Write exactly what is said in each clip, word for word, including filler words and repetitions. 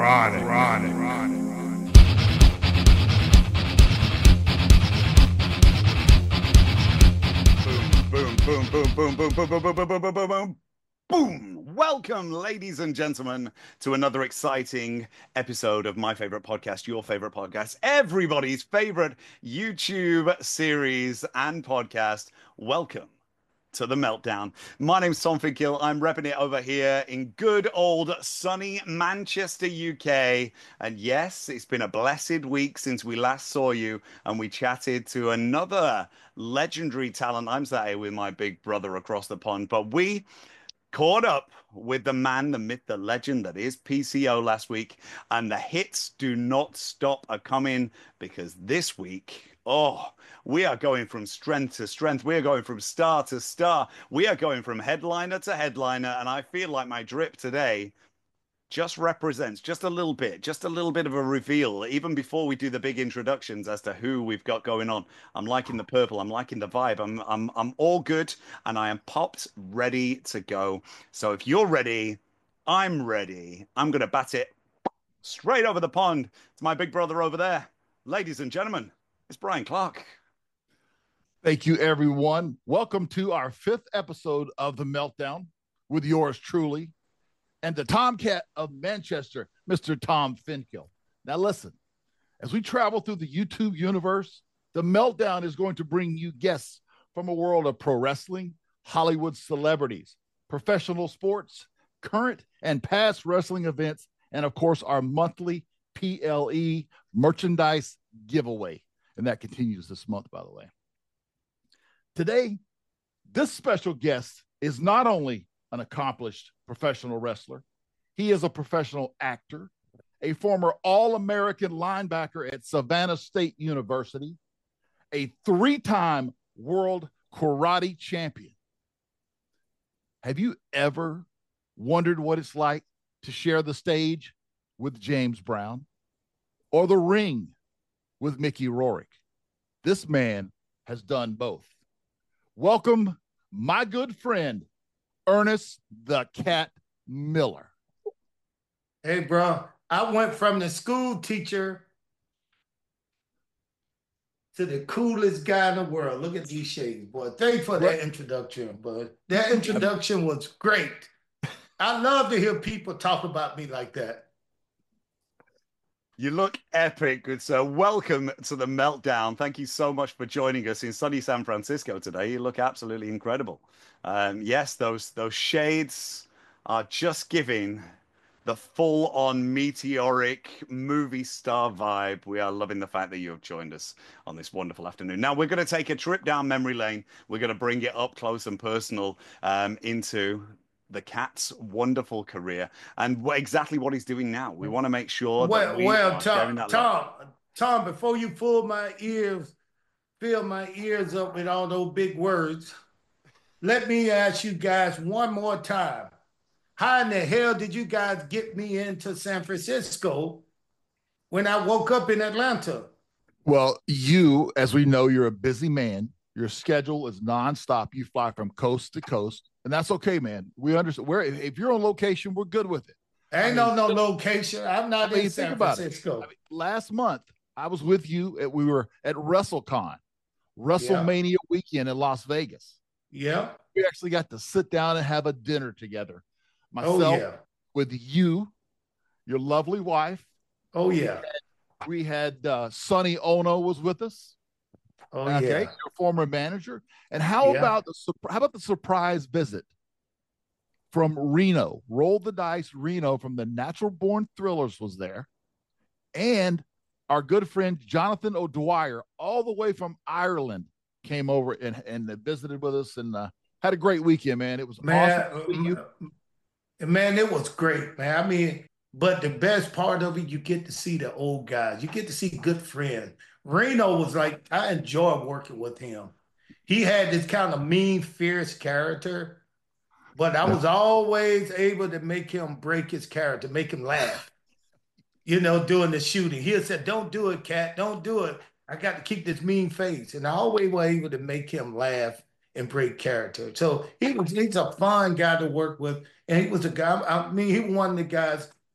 Ronnie, Ronnie, Ronnie. Boom, boom, boom, boom, boom, boom, boom, boom, boom, boom, boom, boom, boom. Boom! Welcome, ladies and gentlemen, to another exciting episode of my favorite podcast, your favorite podcast, everybody's favorite YouTube series and podcast. Welcome to The Meltdown. My name's Tom Finkill. I'm repping it over here in good old sunny Manchester, U K. And yes, it's been a blessed week since we last saw you and we chatted to another legendary talent. I'm sat here with my big brother across the pond, but we caught up with the man, the myth, the legend that is P C O last week, and the hits do not stop a coming because this week, oh, we are going from strength to strength. We are going from star to star. We are going from headliner to headliner, and I feel like my drip today just represents just a little bit, just a little bit of a reveal, even before we do the big introductions as to who we've got going on. I'm liking the purple. I'm liking the vibe. I'm I'm I'm all good, and I am popped, ready to go. So if you're ready, I'm ready. I'm gonna bat it straight over the pond to my big brother over there. Ladies and gentlemen, it's Brian Clark. Thank you, everyone. Welcome to our fifth episode of The Meltdown with yours truly, and the Tomcat of Manchester, Mister Tom Finkill. Now listen, as we travel through the YouTube universe, The Meltdown is going to bring you guests from a world of pro wrestling, Hollywood celebrities, professional sports, current and past wrestling events, and of course, our monthly P L E merchandise giveaway. And that continues this month, by the way. Today, this special guest is not only an accomplished professional wrestler, he is a professional actor, a former All-American linebacker at Savannah State University, a three-time world karate champion. Have you ever wondered what it's like to share the stage with James Brown or the ring with Mickey Rourke? This man has done both. Welcome, my good friend, Ernest the Cat Miller. Hey, bro, I went from the school teacher to the coolest guy in the world. Look at these shades, boy. Thank you for that introduction, bud. That introduction was great. I love to hear people talk about me like that. You look epic, good sir. Welcome to The Meltdown. Thank you so much for joining us in sunny San Francisco today. You look absolutely incredible. Um, yes, those those shades are just giving the full-on meteoric movie star vibe. We are loving the fact that you have joined us on this wonderful afternoon. Now, we're going to take a trip down memory lane. We're going to bring it up close and personal um, into the Cat's wonderful career and what, exactly what he's doing now. We want to make sure well, that we well, are Tom, sharing that Tom, love. Tom, before you pull my ears, fill my ears up with all those big words, let me ask you guys one more time. How in the hell did you guys get me into San Francisco when I woke up in Atlanta? Well, you, as we know, you're a busy man. Your schedule is nonstop. You fly from coast to coast, and that's okay, man. We understand. Where if you're on location, we're good with it. Ain't I mean, no no location. I'm not I mean, in San Francisco. I mean, last month, I was with you. At, we were at WrestleCon, WrestleMania yeah. weekend in Las Vegas. Yeah, we actually got to sit down and have a dinner together. Myself, oh, yeah. with you, your lovely wife. Oh yeah. We had, we had uh, Sonny Ono was with us. Oh okay, yeah, your former manager. And how yeah. about the how about the surprise visit from Reno? Roll the Dice Reno from the Natural Born Thrillers was there, and our good friend Jonathan O'Dwyer, all the way from Ireland, came over and and visited with us and uh, had a great weekend. Man, it was man, awesome to see you. Man, it was great, man. I mean, but the best part of it, you get to see the old guys. You get to see good friends. Reno was like, I enjoyed working with him. He had this kind of mean, fierce character, but I was always able to make him break his character, make him laugh, you know, doing the shooting. He said, don't do it, Cat, don't do it. I got to keep this mean face. And I always was able to make him laugh and break character. So he was, he's a fun guy to work with. And he was a guy, I mean, he was one of the guys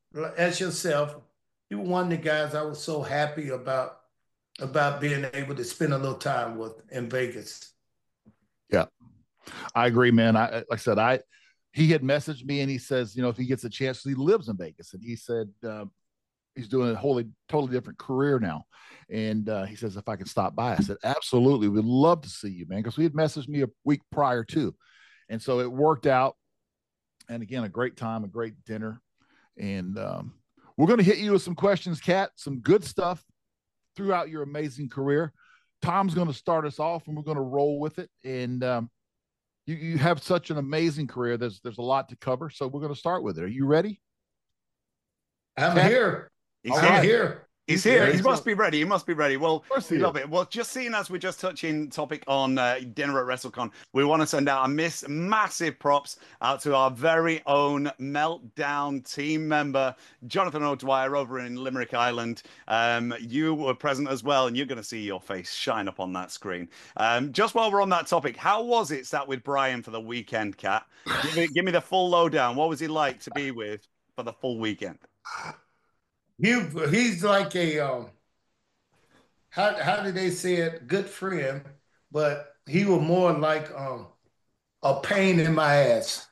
as yourself, you were one of the guys I was so happy about about being able to spend a little time with in Vegas. Yeah, I agree, man. I like I said, I he had messaged me and he says, you know, if he gets a chance, he lives in Vegas, and he said uh, he's doing a wholly totally different career now. And uh, he says if I could stop by, I said absolutely, we'd love to see you, man, because he had messaged me a week prior too, and so it worked out. And again, a great time, a great dinner, and um, we're going to hit you with some questions, Kat, some good stuff throughout your amazing career. Tom's going to start us off, and we're going to roll with it. And um, you, you have such an amazing career. There's there's a lot to cover, so we're going to start with it. Are you ready? I'm Kat? here. He's I'm here. here. He's here. He must be ready. He must be ready. Well, we love it. Well, just seeing as we're just touching topic on uh, dinner at WrestleCon, we want to send out a miss massive props out to our very own Meltdown team member, Jonathan O'Dwyer, over in Limerick Island. Um, you were present as well, and you're going to see your face shine up on that screen. Um, just while we're on that topic, how was it sat with Brian for the weekend, Kat? Give me, give me the full lowdown. What was he like to be with for the full weekend? He he's like a um, how how did they say it? Good friend, but he was more like um, a pain in my ass.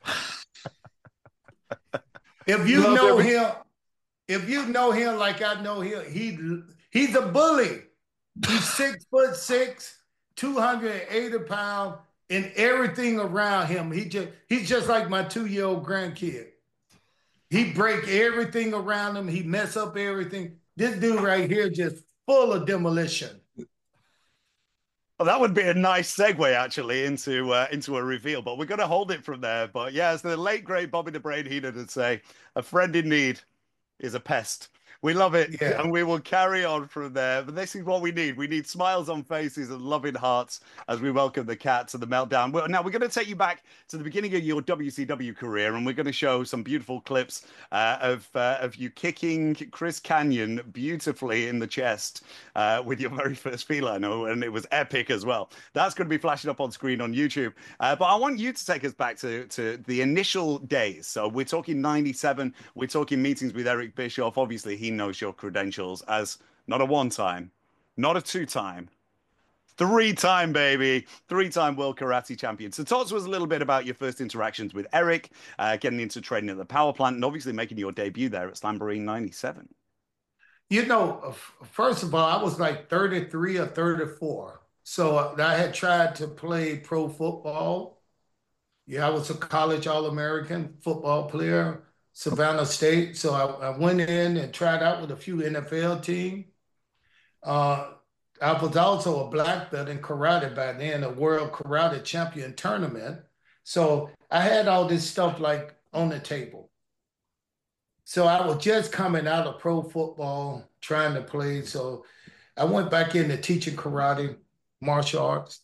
If you Love know every- him, if you know him like I know him, he he's a bully. He's six foot six, two hundred eighty pounds, and everything around him. He just he's just like my two year old grandkid. He break everything around him. He mess up everything. This dude right here just full of demolition. Well, that would be a nice segue actually into uh, into a reveal, but we're going to hold it from there. But yeah, as the late great Bobby the Brain Heenan would say, a friend in need is a pest. We love it, yeah. And we will carry on from there. But this is what we need. We need smiles on faces and loving hearts as we welcome the Kat to the Meltdown. Now, we're going to take you back to the beginning of your W C W career, and we're going to show some beautiful clips uh, of uh, of you kicking Chris Kanyon beautifully in the chest uh, with your very first feline, and it was epic as well. That's going to be flashing up on screen on YouTube. Uh, but I want you to take us back to, to the initial days. So we're talking ninety-seven. We're talking meetings with Eric Bischoff. Obviously, he knows your credentials as not a one-time, not a two-time, three-time, baby, three-time World Karate Champion. So talk to us a little bit about your first interactions with Eric, uh, getting into training at the Power Plant, and obviously making your debut there at Slamboree ninety-seven. You know, first of all, I was like thirty-three or thirty-four. So I had tried to play pro football. Yeah, I was a college All-American football player. Savannah State. So I, I went in and tried out with a few N F L teams. Uh, I was also a black belt in karate by then, a world karate champion tournament. So I had all this stuff like on the table. So I was just coming out of pro football, trying to play. So I went back into teaching karate, martial arts.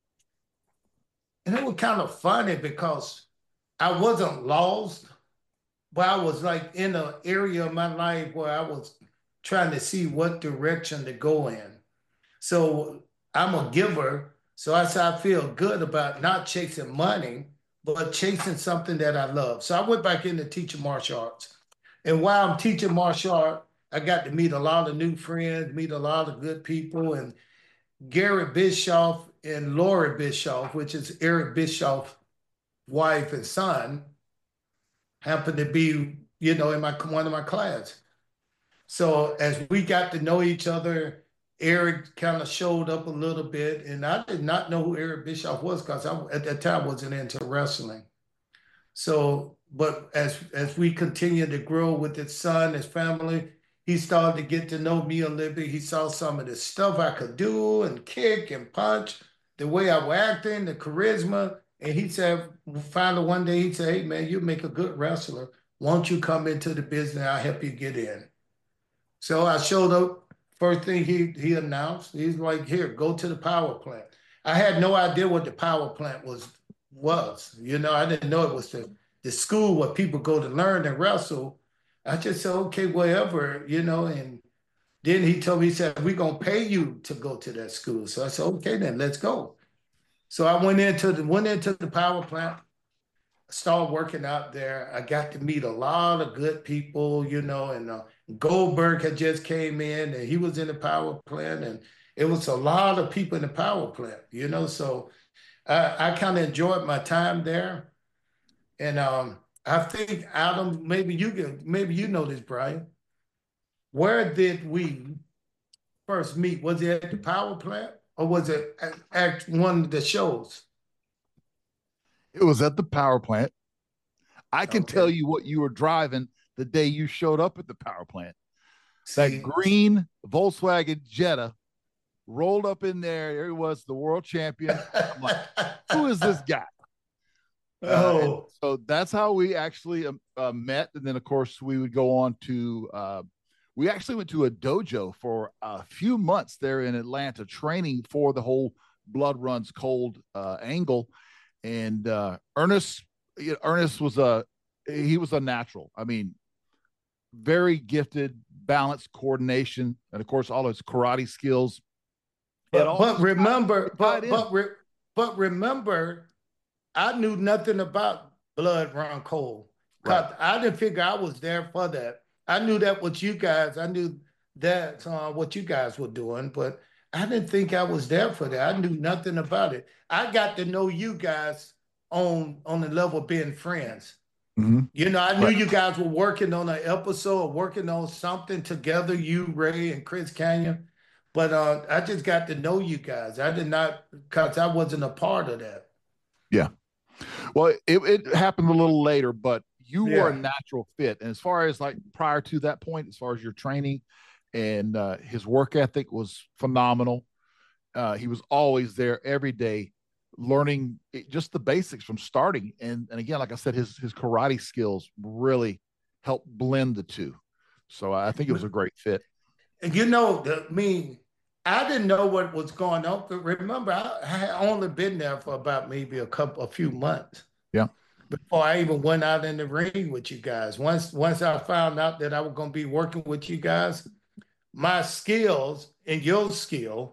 And it was kind of funny because I wasn't lost. But I was like in an area of my life where I was trying to see what direction to go in. So I'm a giver. So I said I feel good about not chasing money, but chasing something that I love. So I went back into teaching martial arts. And while I'm teaching martial art, I got to meet a lot of new friends, meet a lot of good people. And Garrett Bischoff and Lori Bischoff, which is Eric Bischoff's wife and son, happened to be, you know, in my one of my class. So as we got to know each other, Eric kind of showed up a little bit, and I did not know who Eric Bischoff was because I at that time wasn't into wrestling. So, but as as we continued to grow with his son, his family, he started to get to know me a little bit. He saw some of the stuff I could do and kick and punch, the way I was acting, the charisma. And he said, finally one day, he said, hey, man, you make a good wrestler. Won't you come into the business? I'll help you get in. So I showed up. First thing he, he announced, he's like, here, go to the power plant. I had no idea what the power plant was. was. You know, I didn't know it was the, the school where people go to learn and wrestle. I just said, okay, whatever, you know. And then he told me, he said, we're going to pay you to go to that school. So I said, okay, then let's go. So I went into the went into the power plant. started working out there, I got to meet a lot of good people, you know, and uh, Goldberg had just came in and he was in the power plant, and it was a lot of people in the power plant, you know. So I, I kind of enjoyed my time there. And um, I think Adam, maybe you can, maybe you know this, Brian. Where did we first meet? Was it at the power plant or was it at, at one of the shows? It was at the power plant. I can Okay. tell you what you were driving the day you showed up at the power plant. That See, green Volkswagen Jetta rolled up in there. There he was, the world champion. I'm like, who is this guy? Uh, and oh, so that's how we actually um, uh, met. And then, of course, we would go on to, uh, we actually went to a dojo for a few months there in Atlanta, training for the whole blood runs cold uh, angle. And uh, Ernest, you know, Ernest was a, he was a natural. I mean, very gifted, balanced coordination, and of course, all his karate skills. but, but remember, but in. but re, but remember, I knew nothing about blood run cold. Cause Right. I didn't figure I was there for that. I knew that what you guys, I knew that uh, what you guys were doing, but I didn't think I was there for that. I knew nothing about it. I got to know you guys on on the level of being friends. Mm-hmm. You know, I knew Right. you guys were working on an episode, working on something together, you, Ray, and Chris Canyon. But uh, I just got to know you guys. I did not, because I wasn't a part of that. Yeah. Well, it, it happened a little later, but you Yeah. were a natural fit. And as far as like prior to that point, as far as your training and uh, his work ethic was phenomenal. Uh, he was always there every day, learning it, just the basics from starting. And and again, like I said, his his karate skills really helped blend the two. So I think it was a great fit. And you know, the, I mean, I didn't know what was going on. But remember, I, I had only been there for about maybe a couple, a few months Yeah. before I even went out in the ring with you guys. Once once I found out that I was going to be working with you guys, my skills and your skill,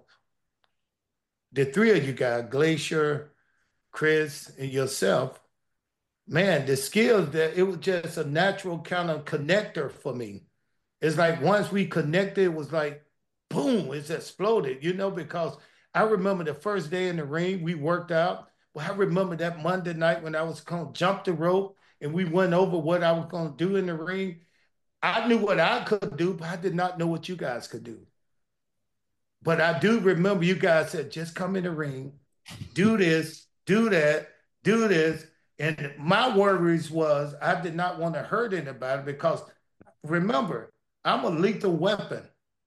the three of you guys, Glacier, Chris, and yourself, man, the skills that it was just a natural kind of connector for me. It's like once we connected, it was like, boom, it's exploded, you know, because I remember the first day in the ring, we worked out. Well, I remember that Monday night when I was going to jump the rope and we went over what I was going to do in the ring. I knew what I could do, but I did not know what you guys could do. But I do remember you guys said, just come in the ring, do this, do that, do this. And my worries was I did not want to hurt anybody because remember, I'm a lethal weapon.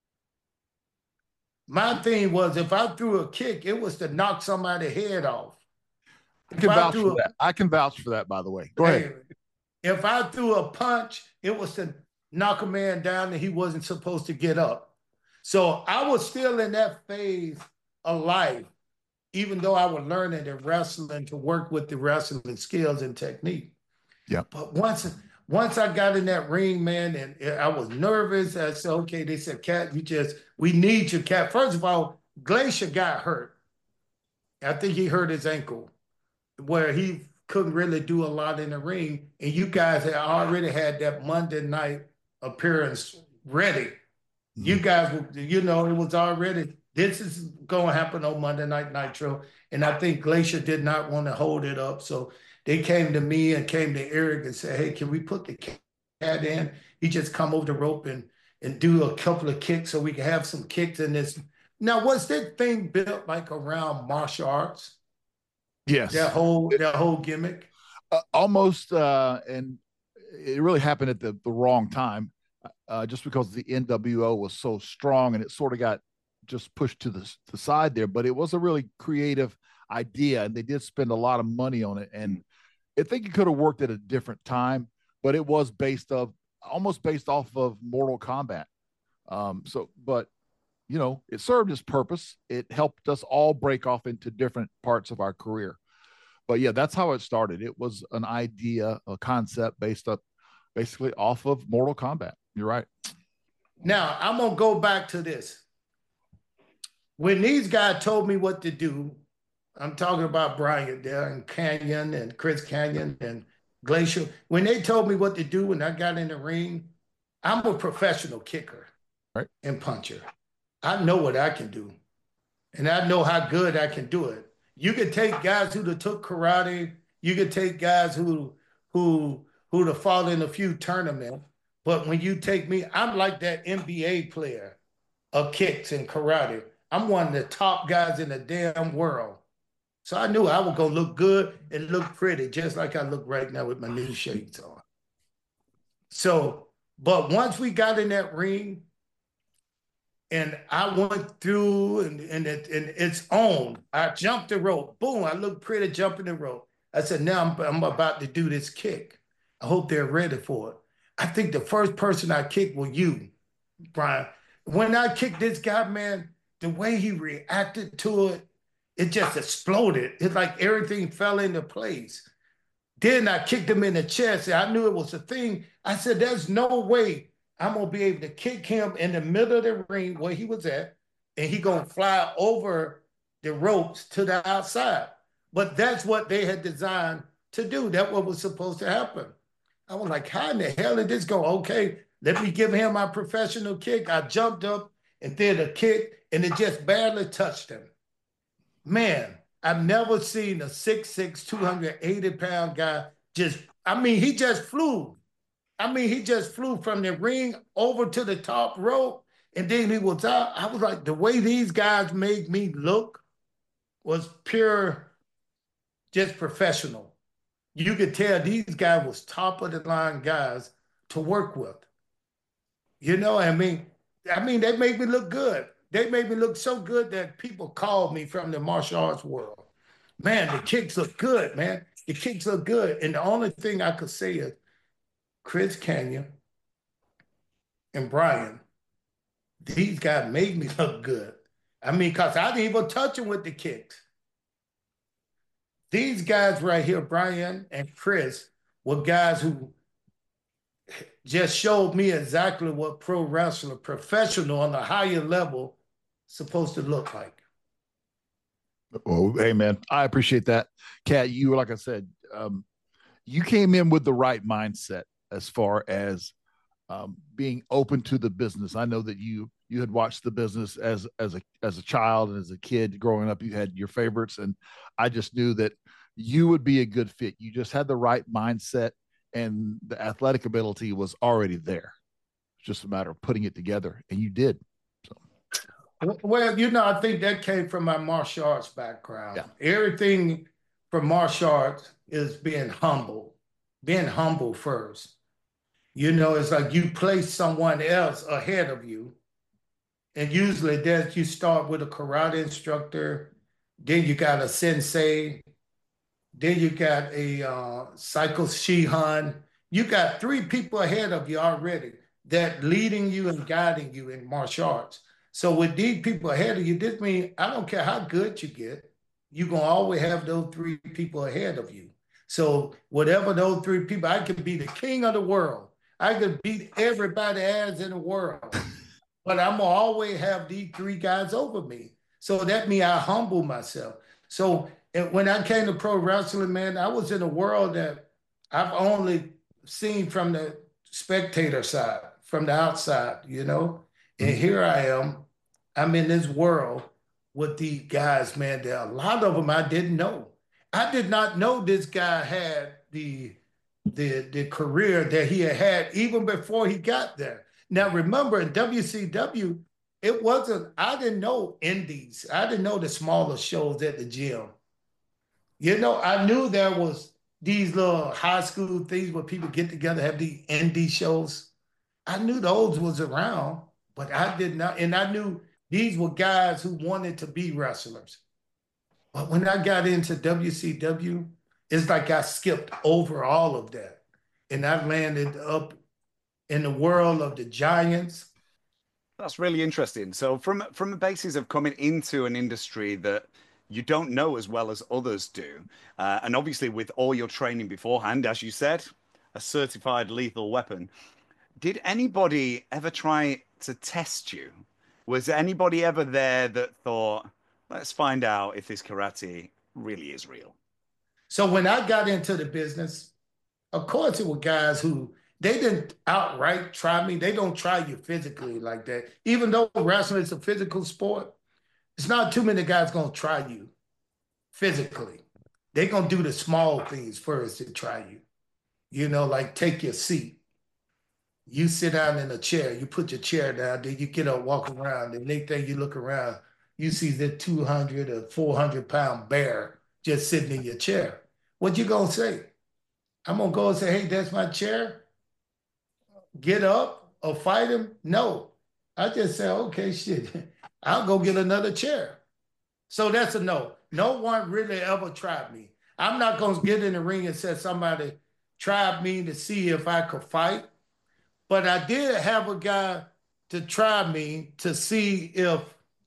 My thing was if I threw a kick, it was to knock somebody's head off. I can vouch for that. I can vouch for that, by the way. Go ahead. If I threw a punch, it was to knock a man down and he wasn't supposed to get up. So I was still in that phase of life, even though I was learning the wrestling to work with the wrestling skills and technique. Yeah. But once once I got in that ring, man, and I was nervous. I said, okay, they said, Cat, you just, we need you, Cat. First of all, Glacier got hurt. I think he hurt his ankle where he couldn't really do a lot in the ring. And you guys had already had that Monday night appearance ready. Mm-hmm. You guys, you know, it was already, this is going to happen on Monday Night Nitro. And I think Glacier did not want to hold it up. So they came to me and came to Eric and said, hey, can we put the Cat in? He just come over the rope and, and do a couple of kicks so we can have some kicks in this. Now, was that thing built like around martial arts? Yes. That whole, that whole gimmick? Uh, almost, uh, and it really happened at the, the wrong time, uh, just because the N W O was so strong and it sort of got just pushed to the, the side there. But it was a really creative idea, and they did spend a lot of money on it. And I think it could have worked at a different time, but it was based of almost based off of Mortal Kombat. Um, so, but you know, it served its purpose. It helped us all break off into different parts of our career. But yeah, that's how it started. It was an idea, a concept based up basically off of Mortal Kombat. You're right. Now I'm gonna go back to this. When these guys told me what to do, I'm talking about Brian there and Canyon and Chris Canyon and Glacier. When they told me what to do when I got in the ring, I'm a professional kicker Right. and puncher. I know what I can do, and I know how good I can do it. You can take guys who took karate. You can take guys who who who'd have fought in a few tournaments. But when you take me, I'm like that N B A player of kicks and karate. I'm one of the top guys in the damn world. So I knew I was gonna look good and look pretty, just like I look right now with my new shades on. So, but once we got in that ring, and I went through and, and, it, and it's on. I jumped the rope. Boom, I looked pretty jumping the rope. I said, now I'm, I'm about to do this kick. I hope they're ready for it. I think the first person I kicked was you, Brian. When I kicked this guy, man, the way he reacted to it, it just exploded. It's like everything fell into place. Then I kicked him in the chest. I knew it was a thing. I said, there's no way I'm going to be able to kick him in the middle of the ring where he was at, and he going to fly over the ropes to the outside. But that's what they had designed to do. That's what was supposed to happen. I was like, how in the hell did this go? Okay, let me give him my professional kick. I jumped up and did a kick, and it just barely touched him. Man, I've never seen a six six, two hundred eighty pound guy just, I mean, he just flew. I mean, he just flew from the ring over to the top rope, and then he was out. I was like, the way these guys made me look was pure, just professional. You could tell these guys was top of the line guys to work with. You know, I mean, I mean, they made me look good. They made me look so good that people called me from the martial arts world. Man, the kicks look good, man. The kicks look good. And the only thing I could say is, Chris Kanyon and Brian, these guys made me look good. I mean, because I didn't even touch them with the kicks. These guys right here, Brian and Chris, were guys who just showed me exactly what pro wrestler, professional on a higher level, supposed to look like. Oh, hey, man, I appreciate that. Kat, you, like I said, um, you came in with the right mindset as far as um, being open to the business. I know that you you had watched the business as as a as a child and as a kid growing up. You had your favorites, and I just knew that you would be a good fit. You just had the right mindset, and the athletic ability was already there. It's just a matter of putting it together, and you did. So. Well, you know, I think that came from my martial arts background. Yeah. Everything from martial arts is being humble, being humble first. You know, it's like you place someone else ahead of you. And usually that you start with a karate instructor, then you got a sensei, then you got a uh, Psycho Shihan. You got three people ahead of you already that leading you and guiding you in martial arts. So with these people ahead of you, this means I don't care how good you get, you're going to always have those three people ahead of you. So whatever those three people, I could be the king of the world. I could beat everybody ass in the world, but I'm gonna always have these three guys over me. So that means I humble myself. So when I came to pro wrestling, man, I was in a world that I've only seen from the spectator side, from the outside, you know? And here I am, I'm in this world with these guys, man. There are a lot of them I didn't know. I did not know this guy had the the the career that he had had even before he got there. Now, remember, in W C W, it wasn't, I didn't know indies. I didn't know the smaller shows at the gym. You know, I knew there was these little high school things where people get together, have these indie shows. I knew those was around, but I did not, and I knew these were guys who wanted to be wrestlers. But when I got into W C W, it's like I skipped over all of that. And I landed up in the world of the giants. That's really interesting. So from from the basis of coming into an industry that you don't know as well as others do, uh, and obviously with all your training beforehand, as you said, a certified lethal weapon, did anybody ever try to test you? Was anybody ever there that thought, let's find out if this karate really is real? So when I got into the business, of course, it were guys who they didn't outright try me. They don't try you physically like that. Even though wrestling is a physical sport, it's not too many guys gonna try you physically. They're gonna do the small things first to try you. You know, like take your seat. You sit down in a chair, you put your chair down, then you get up, walk around, and next thing you look around, you see the two hundred or four hundred pound bear just sitting in your chair. What you gonna say? I'm gonna go and say, hey, that's my chair. Get up or fight him? No. I just say, okay, shit, I'll go get another chair. So that's a no. No one really ever tried me. I'm not gonna get in the ring and say somebody tried me to see if I could fight. But I did have a guy to try me to see if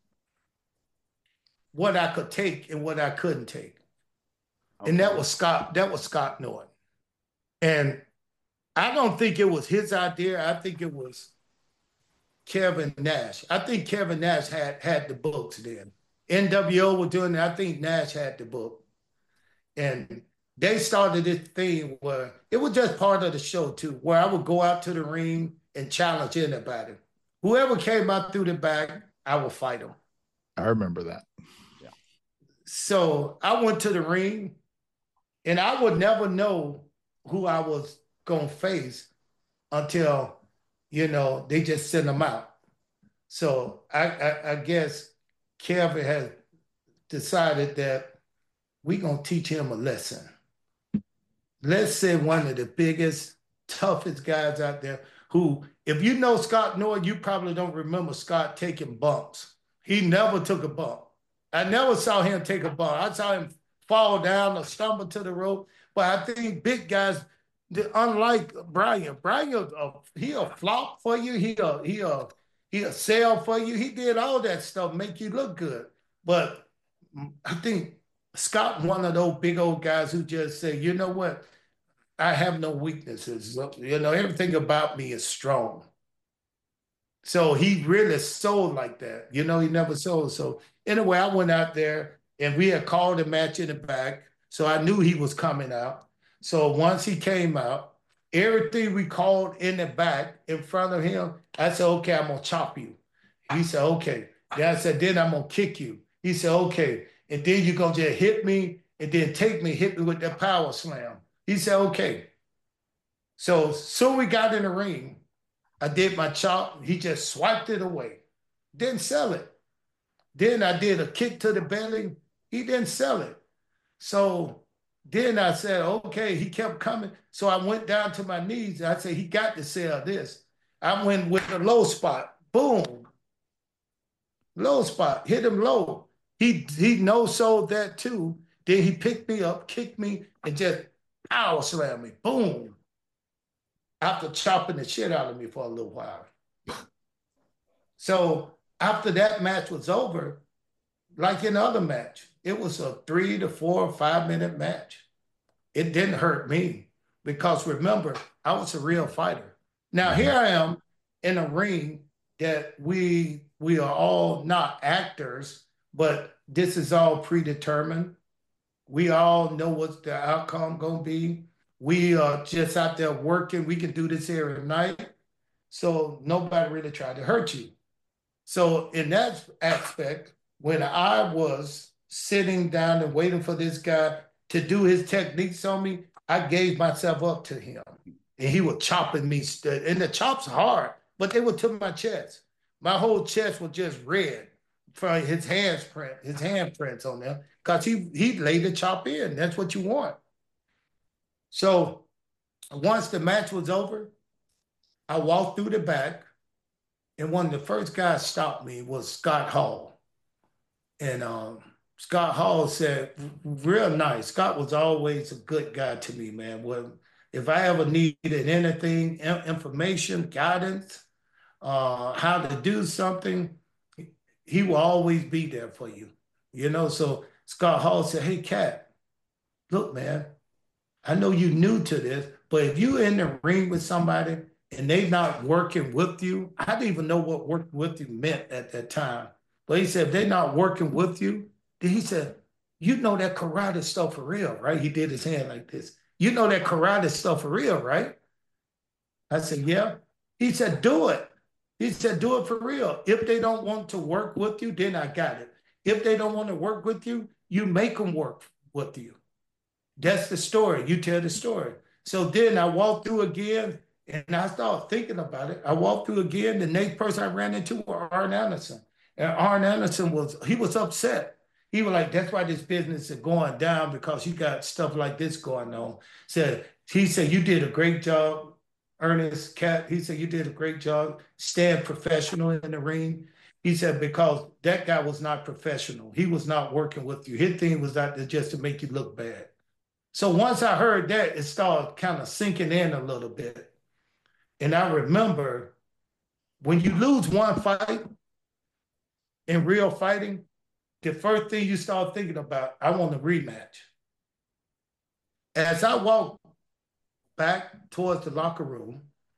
what I could take and what I couldn't take. Okay. And that was Scott, that was Scott Norton. And I don't think it was his idea. I think it was Kevin Nash. I think Kevin Nash had, had the books then. N W O was doing it. I think Nash had the book. And they started this thing where it was just part of the show too, where I would go out to the ring and challenge anybody. Whoever came out through the back, I would fight them. I remember that. Yeah. So I went to the ring and I would never know who I was going to face until, you know, they just sent them out. So I, I, I guess Kevin has decided that we're going to teach him a lesson. Let's say one of the biggest, toughest guys out there who, if you know Scott Norton, you probably don't remember Scott taking bumps. He never took a bump. I never saw him take a bump. I saw him fall down or stumble to the rope. But I think big guys, unlike Brian, Brian, uh, he'll flop for you. He'll, he'll, he'll sell for you. He did all that stuff, make you look good. But I think Scott, one of those big old guys who just say, you know what? I have no weaknesses. You know, everything about me is strong. So he really sold like that. You know, he never sold. So anyway, I went out there and we had called a match in the back. So I knew he was coming out. So once he came out, everything we called in the back in front of him, I said, okay, I'm going to chop you. He said, okay. Then I said, then I'm going to kick you. He said, okay. And then you're going to just hit me and then take me, hit me with that power slam. He said, okay. So soon we got in the ring, I did my chop. He just swiped it away. Didn't sell it. Then I did a kick to the belly. He didn't sell it. So then I said, okay, he kept coming. So I went down to my knees. I said, he got to sell this. I went with the low spot. Boom. Low spot. Hit him low. He, he no-sold that too. Then he picked me up, kicked me, and just power slammed me. Boom. After chopping the shit out of me for a little while. So after that match was over, like in other match, it was a three to four or five minute match. It didn't hurt me because remember, I was a real fighter. Now here I am in a ring that we we are all not actors, but this is all predetermined. We all know what the outcome gonna be. We are just out there working. We can do this every night. So nobody really tried to hurt you. So in that aspect, when I was sitting down and waiting for this guy to do his techniques on me, I gave myself up to him. And he was chopping me. And the chops hard, but they were to my chest. My whole chest was just red from his handprint, his handprints on there, because he, he laid the chop in. That's what you want. So once the match was over, I walked through the back, and one of the first guys stopped me was Scott Hall. And um, Scott Hall said, real nice. Scott was always a good guy to me, man. Well, if I ever needed anything, information, guidance, uh, how to do something, he will always be there for you. You know, so Scott Hall said, hey, Cat, look, man, I know you're new to this, but if you're in the ring with somebody and they not working with you, I didn't even know what working with you meant at that time. But he said, if they're not working with you, then he said, you know that karate stuff for real, right? He did his hand like this. You know that karate stuff for real, right? I said, yeah. He said, do it. He said, do it for real. If they don't want to work with you, then I got it. If they don't want to work with you, you make them work with you. That's the story. You tell the story. So then I walked through again and I started thinking about it. I walked through again. The next person I ran into was Arn Anderson. And Arn Anderson was, he was upset. He was like, that's why this business is going down, because you got stuff like this going on. Said, he said, you did a great job, Ernest Cat. He said, you did a great job, staying professional in the ring. He said, because that guy was not professional. He was not working with you. His thing was not to just to make you look bad. So once I heard that, it started kind of sinking in a little bit. And I remember when you lose one fight in real fighting, the first thing you start thinking about, I want a rematch. As I walked back towards the locker room,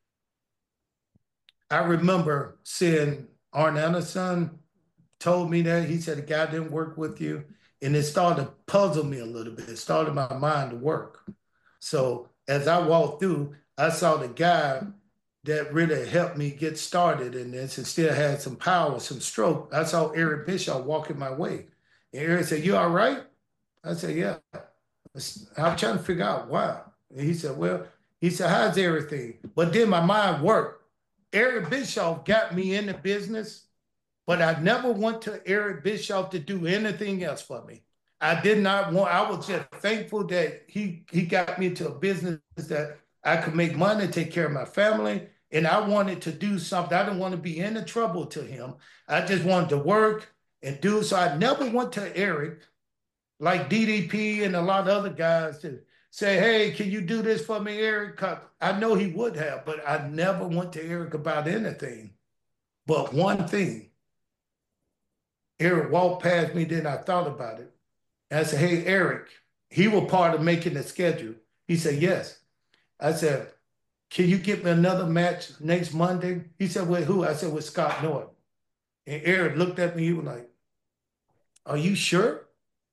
I remember seeing Arn Anderson told me that. He said, the guy didn't work with you. And it started to puzzle me a little bit. It started my mind to work. So as I walked through, I saw the guy that really helped me get started in this and still had some power, some stroke. I saw Eric Bischoff walking my way. And Eric said, you all right? I said, yeah. I was trying to figure out why. And he said, well, he said, how's everything? But then my mind worked. Eric Bischoff got me in the business, but I never went to Eric Bischoff to do anything else for me. I did not want, I was just thankful that he, he got me into a business that I could make money, take care of my family, and I wanted to do something. I didn't want to be in the trouble to him. I just wanted to work and do, so I never went to Eric, like D D P and a lot of other guys, to say, hey, can you do this for me, Eric? I know he would have, but I never went to Eric about anything. But one thing, Eric walked past me, then I thought about it. And I said, hey, Eric, he was part of making the schedule. He said, yes. I said, can you get me another match next Monday? He said, with who? I said, with Scott Norton. And Eric looked at me, he was like, are you sure?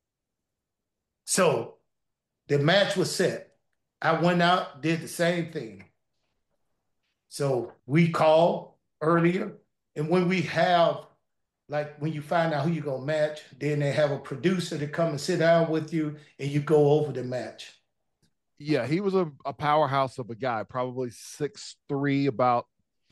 So the match was set. I went out, did the same thing. So we called earlier, and when we have, like when you find out who you're gonna match, then they have a producer to come and sit down with you and you go over the match. Yeah, he was a, a powerhouse of a guy, probably six three, about,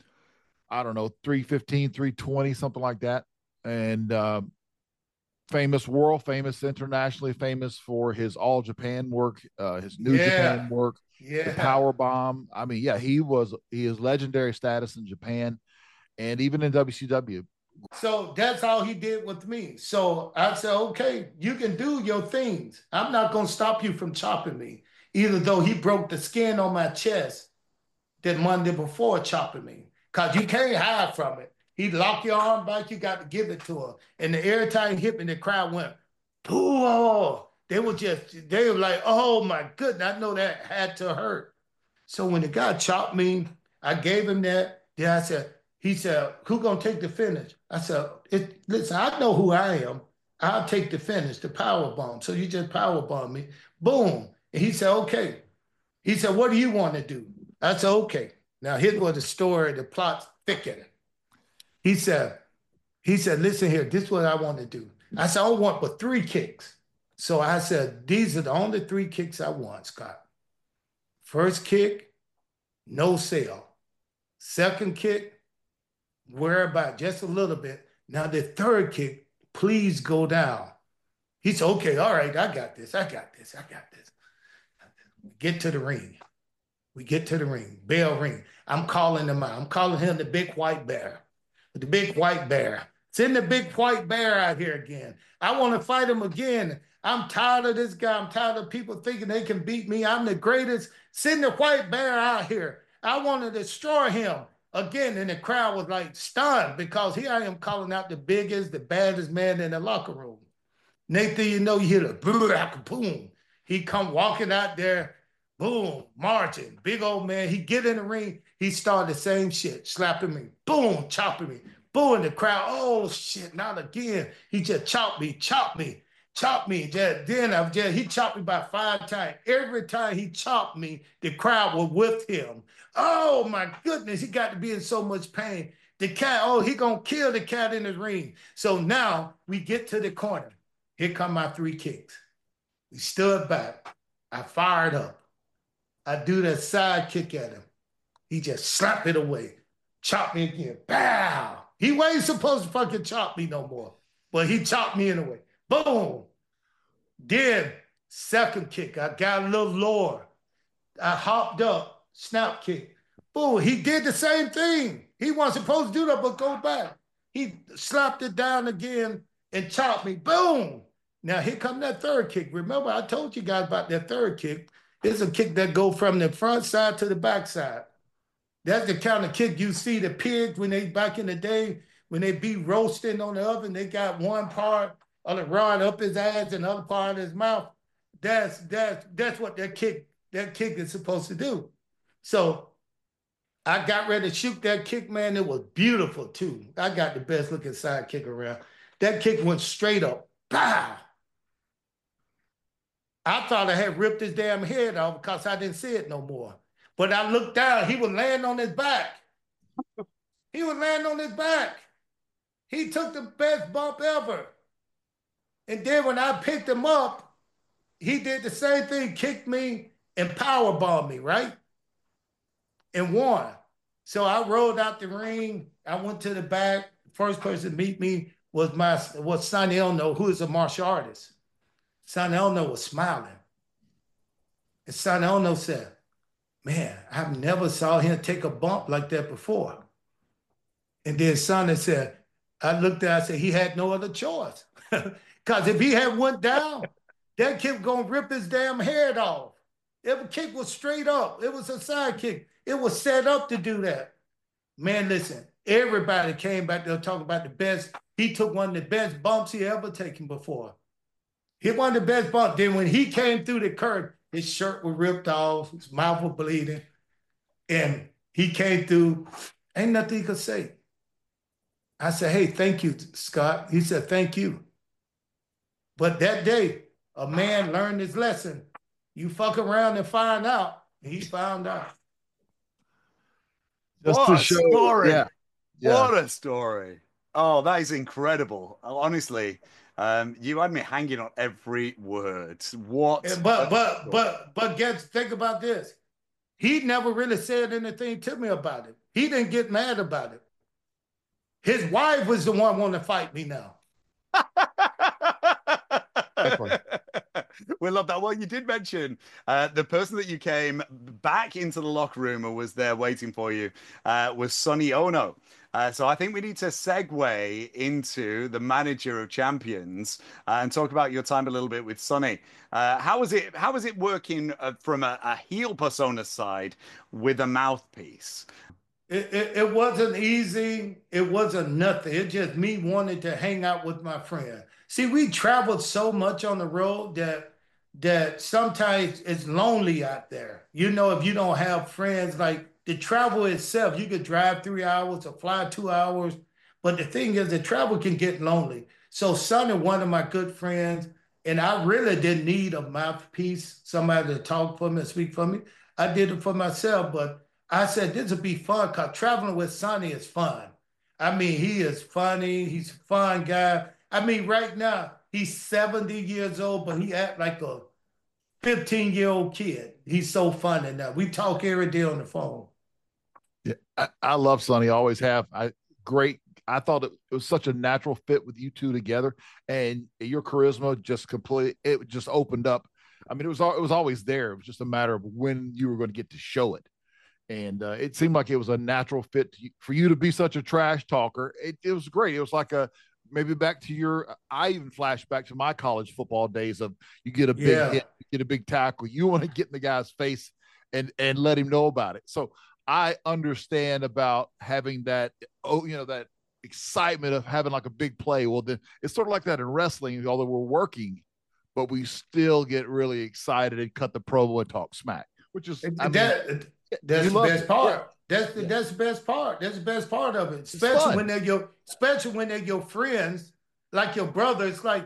I don't know, three fifteen, three twenty, something like that. And uh, famous, world famous, internationally famous for his All Japan work, uh, his New Yeah. Japan work, the Yeah. Power Bomb. I mean, yeah, he was he is legendary status in Japan and even in W C W. So that's how he did with me. So I said, okay, you can do your things. I'm not going to stop you from chopping me, even though he broke the skin on my chest that Monday before chopping me, because you can't hide from it. He'd lock your arm back, you got to give it to him. And every time he hit me, the crowd went, oh, they were just, they were like, oh my goodness, I know that had to hurt. So when the guy chopped me, I gave him that. Then I said, he said, who gonna take the finish? I said, it, listen, I know who I am. I'll take the finish, the power bomb. So you just power bomb me. Boom. And he said, okay. He said, what do you want to do? I said, okay. Now here's where the story, the plot's thickening. He said, he said, listen here, this is what I want to do. I said, I want but three kicks. So I said, these are the only three kicks I want, Scott. First kick, no sell. Second kick, worry about just a little bit. Now the third kick, please go down. He said, okay, all right, I got this, I got this, I got this. Get to the ring. We get to the ring, bell ring. I'm calling him out. I'm calling him the big white bear. The big white bear. Send the big white bear out here again. I want to fight him again. I'm tired of this guy. I'm tired of people thinking they can beat me. I'm the greatest. Send the white bear out here. I want to destroy him again. And the crowd was like stunned, because here I am calling out the biggest, the baddest man in the locker room. Next thing you know, you hear the boom. He come walking out there, boom, marching, big old man. He get in the ring, he started the same shit, slapping me, boom, chopping me, boom, in the crowd, oh shit, not again. He just chopped me, chopped me. chopped me. Just, then I just, he chopped me about five times. Every time he chopped me, the crowd was with him. Oh my goodness, he got to be in so much pain. The cat, oh, he gonna kill the cat in the ring. So now we get to the corner. Here come my three kicks. We stood back. I fired up. I do that side kick at him. He just slapped it away. Chopped me again. Bow. He wasn't supposed to fucking chop me no more. But he chopped me anyway. Boom. Then, second kick. I got a little lower. I hopped up. Snap kick. Boom. He did the same thing. He wasn't supposed to do that, but go back. He slapped it down again and chopped me. Boom. Now, here come that third kick. Remember, I told you guys about that third kick. It's a kick that go from the front side to the back side. That's the kind of kick you see the pigs when they, back in the day, when they be roasting on the oven, they got one part of the rod up his ass and the other part of his mouth. That's, that's, that's what that kick, that kick is supposed to do. So I got ready to shoot that kick, man. It was beautiful, too. I got the best looking side kick around. That kick went straight up. Pow! I thought I had ripped his damn head off because I didn't see it no more. But I looked down. He was laying on his back. He was laying on his back. He took the best bump ever. And then when I picked him up, he did the same thing, kicked me and power bombed me, right? And won. So I rolled out the ring. I went to the back. First person to meet me was my was Sonny Elno, who is a martial artist. Sonny Elno was smiling. And Sonny Elno said, man, I've never saw him take a bump like that before. And then Sonny said, I looked at, I said, he had no other choice. Because if he had went down, that kick gonna rip his damn head off. Every kick was straight up. It was a side kick. It was set up to do that. Man, listen, everybody came back there talking about the best. He took one of the best bumps he ever taken before. He won the best bump. Then when he came through the curve, his shirt was ripped off, his mouth was bleeding, and he came through, ain't nothing he could say. I said, hey, thank you, Scott. He said, thank you. But that day, a man learned his lesson. You fuck around and find out. And he found out. Just what to show, a story. Yeah. Yeah. What a story. Oh, that is incredible. Honestly, um, you had me hanging on every word. What? Yeah, but, but, but, but get, think about this. He never really said anything to me about it. He didn't get mad about it. His wife was the one wanting to fight me now. We love that. Well, you did mention uh, the person that you came back into the locker room and was there waiting for you uh, was Sonny Ono. Uh, so I think we need to segue into the manager of champions uh, and talk about your time a little bit with Sonny. Uh, how was it? How was it working uh, from a, a heel persona side with a mouthpiece? It, it, it wasn't easy. It wasn't nothing. It just me wanting to hang out with my friend. See, we traveled so much on the road that that sometimes it's lonely out there. You know, if you don't have friends, like the travel itself, you could drive three hours or fly two hours. But the thing is, the travel can get lonely. So Sonny, one of my good friends, and I really didn't need a mouthpiece, somebody to talk for me and speak for me. I did it for myself, but I said, this would be fun because traveling with Sonny is fun. I mean, he is funny. He's a fun guy. I mean, right now, he's seventy years old, but he act like a fifteen-year-old kid. He's so funny now. We talk every day on the phone. Yeah, I, I love Sonny. I always have. I great. I thought it, it was such a natural fit with you two together, and your charisma just completely. It just opened up. I mean, it was it was always there. It was just a matter of when you were going to get to show it. And uh, it seemed like it was a natural fit to, for you to be such a trash talker. It, it was great. It was like a, maybe back to your, I even flash back to my college football days of you get a big yeah. hit, you get a big tackle. You want to get in the guy's face and, and let him know about it. So I understand about having that, oh, you know, that excitement of having like a big play. Well, then it's sort of like that in wrestling, although we're working, but we still get really excited and cut the promo and talk smack, which is, I mean, that, That's the best it. part. Yeah. That's the yeah. that's the best part. That's the best part of it. Especially when they're your especially when they're your friends, like your brother. It's like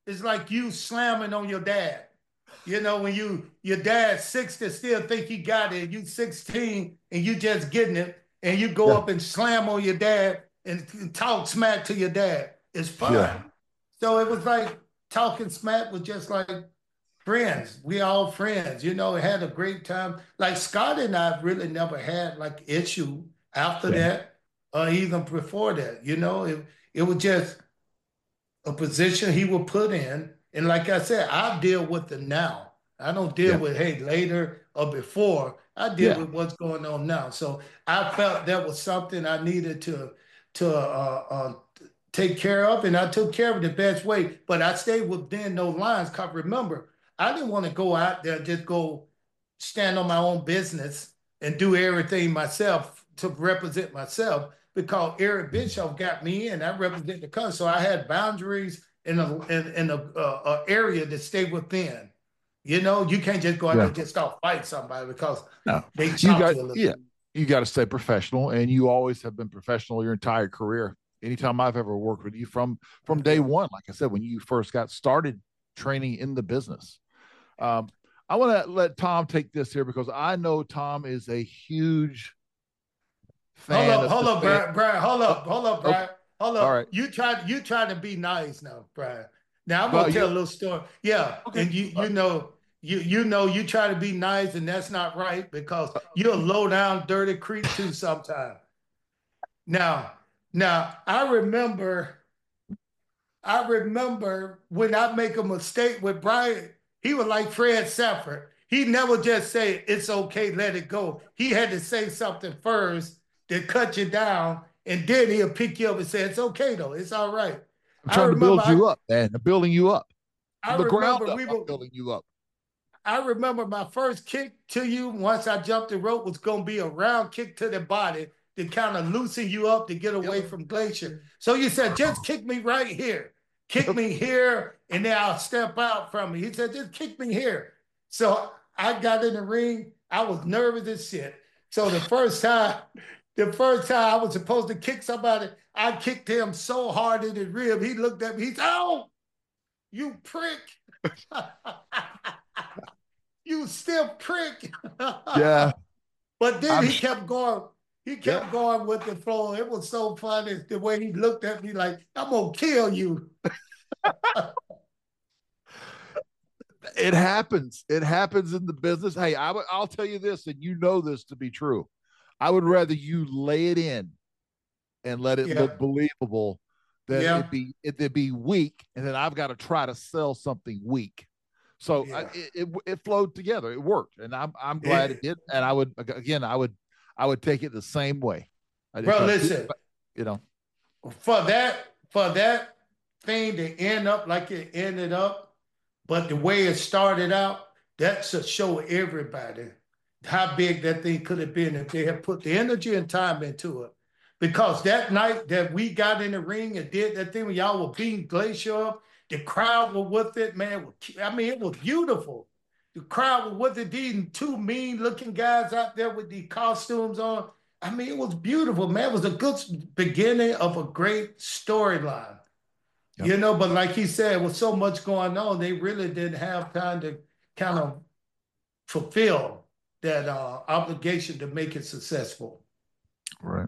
it's like you slamming on your dad. You know, when you your dad's sixty, still think he got it. You sixteen and you just getting it, and you go Yeah. up and slam on your dad and talk smack to your dad. It's fun. Yeah. So it was like talking smack was just like friends. We all friends, you know, had a great time. Like Scott and I really never had like issue after Yeah. that or even before that. You know, it it was just a position he would put in. And like I said, I deal with the now. I don't deal Yeah. with, hey, later or before. I deal Yeah. with what's going on now. So I felt that was something I needed to to uh, uh, take care of, and I took care of it the best way. But I stayed within those lines. Cause remember, I didn't want to go out there and just go stand on my own business and do everything myself to represent myself, because Eric Bischoff got me in. I represent the country, so I had boundaries in a in, in a, a, a area to stay within. You know, you can't just go out Yeah. there and just start fight somebody because No. they You chop got you a little yeah. bit. You got to stay professional, and you always have been professional your entire career. Anytime I've ever worked with you from from day one, like I said, when you first got started training in the business. Um, I want to let Tom take this here because I know Tom is a huge fan. Hold up, of hold the up, fan- Brian. Brian, hold up, hold up, Brian. Hold up. All right. You try you try to be nice now, Brian. Now I'm Well, gonna tell you- a little story. Yeah, Okay. and you you know you you know you try to be nice, and that's not right because you're a low down dirty creep too sometimes. Now, now I remember I remember when I make a mistake with Brian, he was like Fred Sanford. He never just say it's okay, let it go. He had to say something first to cut you down, and then he'll pick you up and say it's okay though, it's all right. I'm I trying to build remember you I, up, man. I'm building you up. I From the ground remember up, we I'm were building you up. I remember my first kick to you once I jumped the rope was going to be a round kick to the body to kind of loosen you up to get away Yep. from Glacier. So you said, just kick me right here. Kick Yep. me here, and then I'll step out from me. He said, just kick me here. So I got in the ring. I was nervous as shit. So the first time, the first time I was supposed to kick somebody, I kicked him so hard in his rib. He looked at me. He said, oh, you prick. You still prick. Yeah. But then I'm he sh- kept going. He kept Yeah. going with the flow. It was so funny the way he looked at me like, I'm gonna kill you. It happens. It happens in the business. Hey, I w- I'll tell you this, and you know this to be true. I would rather you lay it in and let it Yeah. look believable than Yeah. it be it, it be weak, and then I've got to try to sell something weak. So I, Yeah. it, it it flowed together. It worked, and I'm I'm glad it, It- did. And I would again, I would I would take it the same way. I- if Bro, I- listen, you know, for that, for that thing to end up like it ended up, but the way it started out, that should show everybody how big that thing could have been if they had put the energy and time into it. Because that night that we got in the ring and did that thing when y'all were beating Glacier up, the crowd was with it, man. I mean, it was beautiful. The crowd was with it. These two mean-looking guys out there with these costumes on. I mean, it was beautiful, man. It was a good beginning of a great storyline. Yep. You know, but like he said, with so much going on, they really didn't have time to kind of fulfill that uh, obligation to make it successful. right?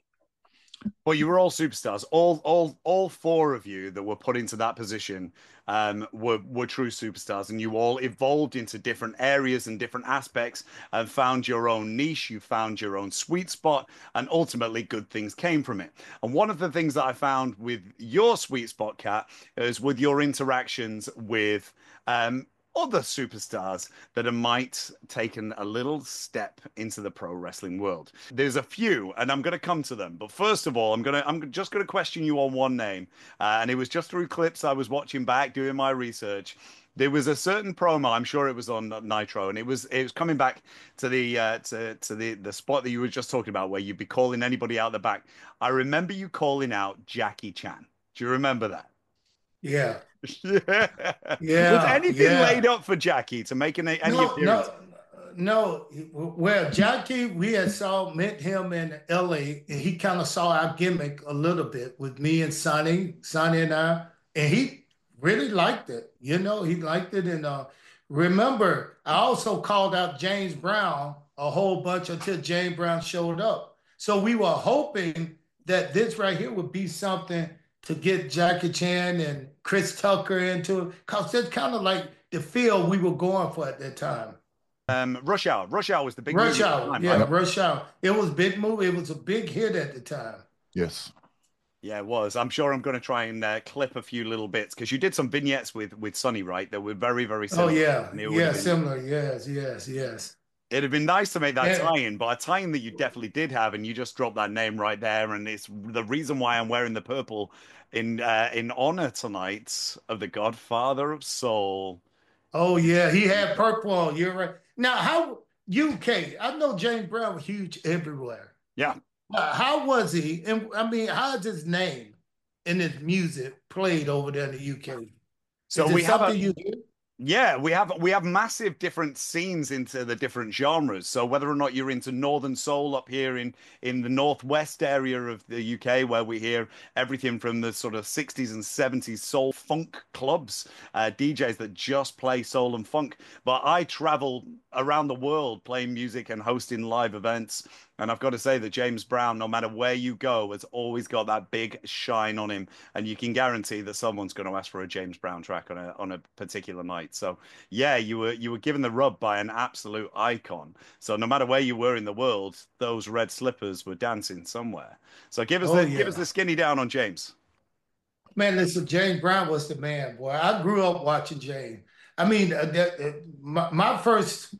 Well, you were all superstars. All, all, all four of you that were put into that position um, were were true superstars, and you all evolved into different areas and different aspects, and found your own niche. You found your own sweet spot, and ultimately, good things came from it. And one of the things that I found with your sweet spot, Kat, is with your interactions with um, other superstars that have might taken a little step into the pro wrestling world. There's a few, and I'm going to come to them. But first of all, I'm going to I'm just going to question you on one name, uh, and it was just through clips I was watching back, doing my research. There was a certain promo, I'm sure it was on Nitro, and it was it was coming back to the uh, to to the the spot that you were just talking about, where you'd be calling anybody out the back. I remember you calling out Jackie Chan. Do you remember that? Yeah. Yeah. Yeah. Was anything yeah. laid up for Jackie to make any, any no, appearance? no, no. Well, Jackie, we had saw met him in L A, and he kind of saw our gimmick a little bit with me and Sonny, Sonny and I, and he really liked it. You know, he liked it. And uh, remember, I also called out James Brown a whole bunch until James Brown showed up. So we were hoping that this right here would be something to get Jackie Chan and Chris Tucker into it, because that's kind of like the field we were going for at that time. Um, Rush Hour. Rush Hour was the big Rush movie at the Hour, time, yeah, right? Rush Hour. It was a big movie. It was a big hit at the time. Yes. Yeah, it was. I'm sure I'm going to try and uh, clip a few little bits because you did some vignettes with with Sonny, right? That were very, very Oh similar. yeah, And it would yeah, have been similar. Yes, yes, yes. it'd have been nice to make that And tie-in, but a tie-in that you definitely did have, and you just dropped that name right there, and it's the reason why I'm wearing the purple in uh, in honor tonight of the Godfather of Soul. oh yeah, he had purple on. You're right. Now, how U K? I know James Brown was huge everywhere. Yeah. Uh, how was he? And I mean, how's his name and his music played over there in the U K? So Is it we have a something you hear? Yeah, we have we have massive different scenes into the different genres. So whether or not you're into Northern Soul up here in in the northwest area of the U K, where we hear everything from the sort of sixties and seventies soul funk clubs, uh, D Js that just play soul and funk. But I travel around the world playing music and hosting live events. And I've got to say that James Brown, no matter where you go, has always got that big shine on him, and you can guarantee that someone's going to ask for a James Brown track on a on a particular night. So yeah, you were you were given the rub by an absolute icon. So no matter where you were in the world, those red slippers were dancing somewhere. So give us Oh the give us yeah. the skinny down on James. Man, listen, James Brown was the man, boy. I grew up watching James. I mean, uh, that, uh, my, my first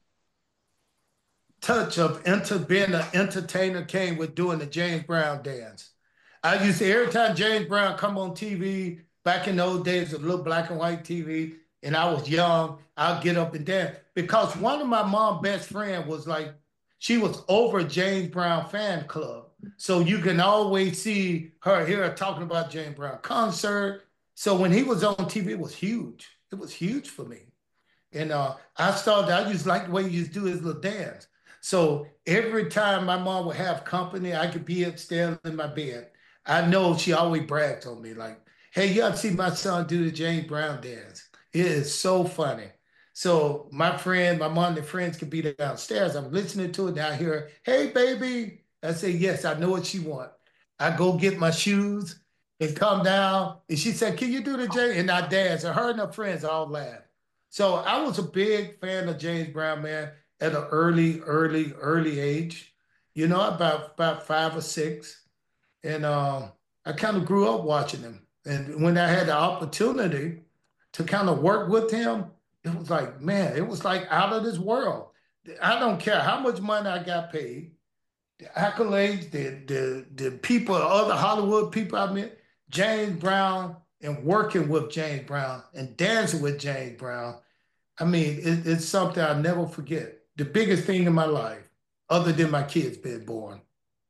touch of enter, being an entertainer came with doing the James Brown dance. I used to, every time James Brown come on T V, back in those days, a little black and white T V, and I was young, I'll get up and dance. Because one of my mom's best friend was like, she was over James Brown fan club. So you can always see her here talking about James Brown concert. So when he was on T V, it was huge. It was huge for me. And uh, I started, I just like the way he used to do his little dance. So every time my mom would have company, I could be upstairs in my bed. I know she always bragged on me, like, hey, you got to see my son do the James Brown dance. It is so funny. So my friend, my mom and friends could be downstairs. I'm listening to it, and I hear her, hey, baby. I say, yes, I know what she want. I go get my shoes and come down. And she said, can you do the James? And I dance. And her and her friends all laugh. So I was a big fan of James Brown, man, at an early, early, early age. You know, about about five or six, and um, I kind of grew up watching him. And when I had the opportunity to kind of work with him, it was like, man, it was like out of this world. I don't care how much money I got paid, the accolades, the the the people, other Hollywood people I met, James Brown, and working with James Brown and dancing with James Brown. I mean, it, it's something I'll never forget. The biggest thing in my life, other than my kids being born.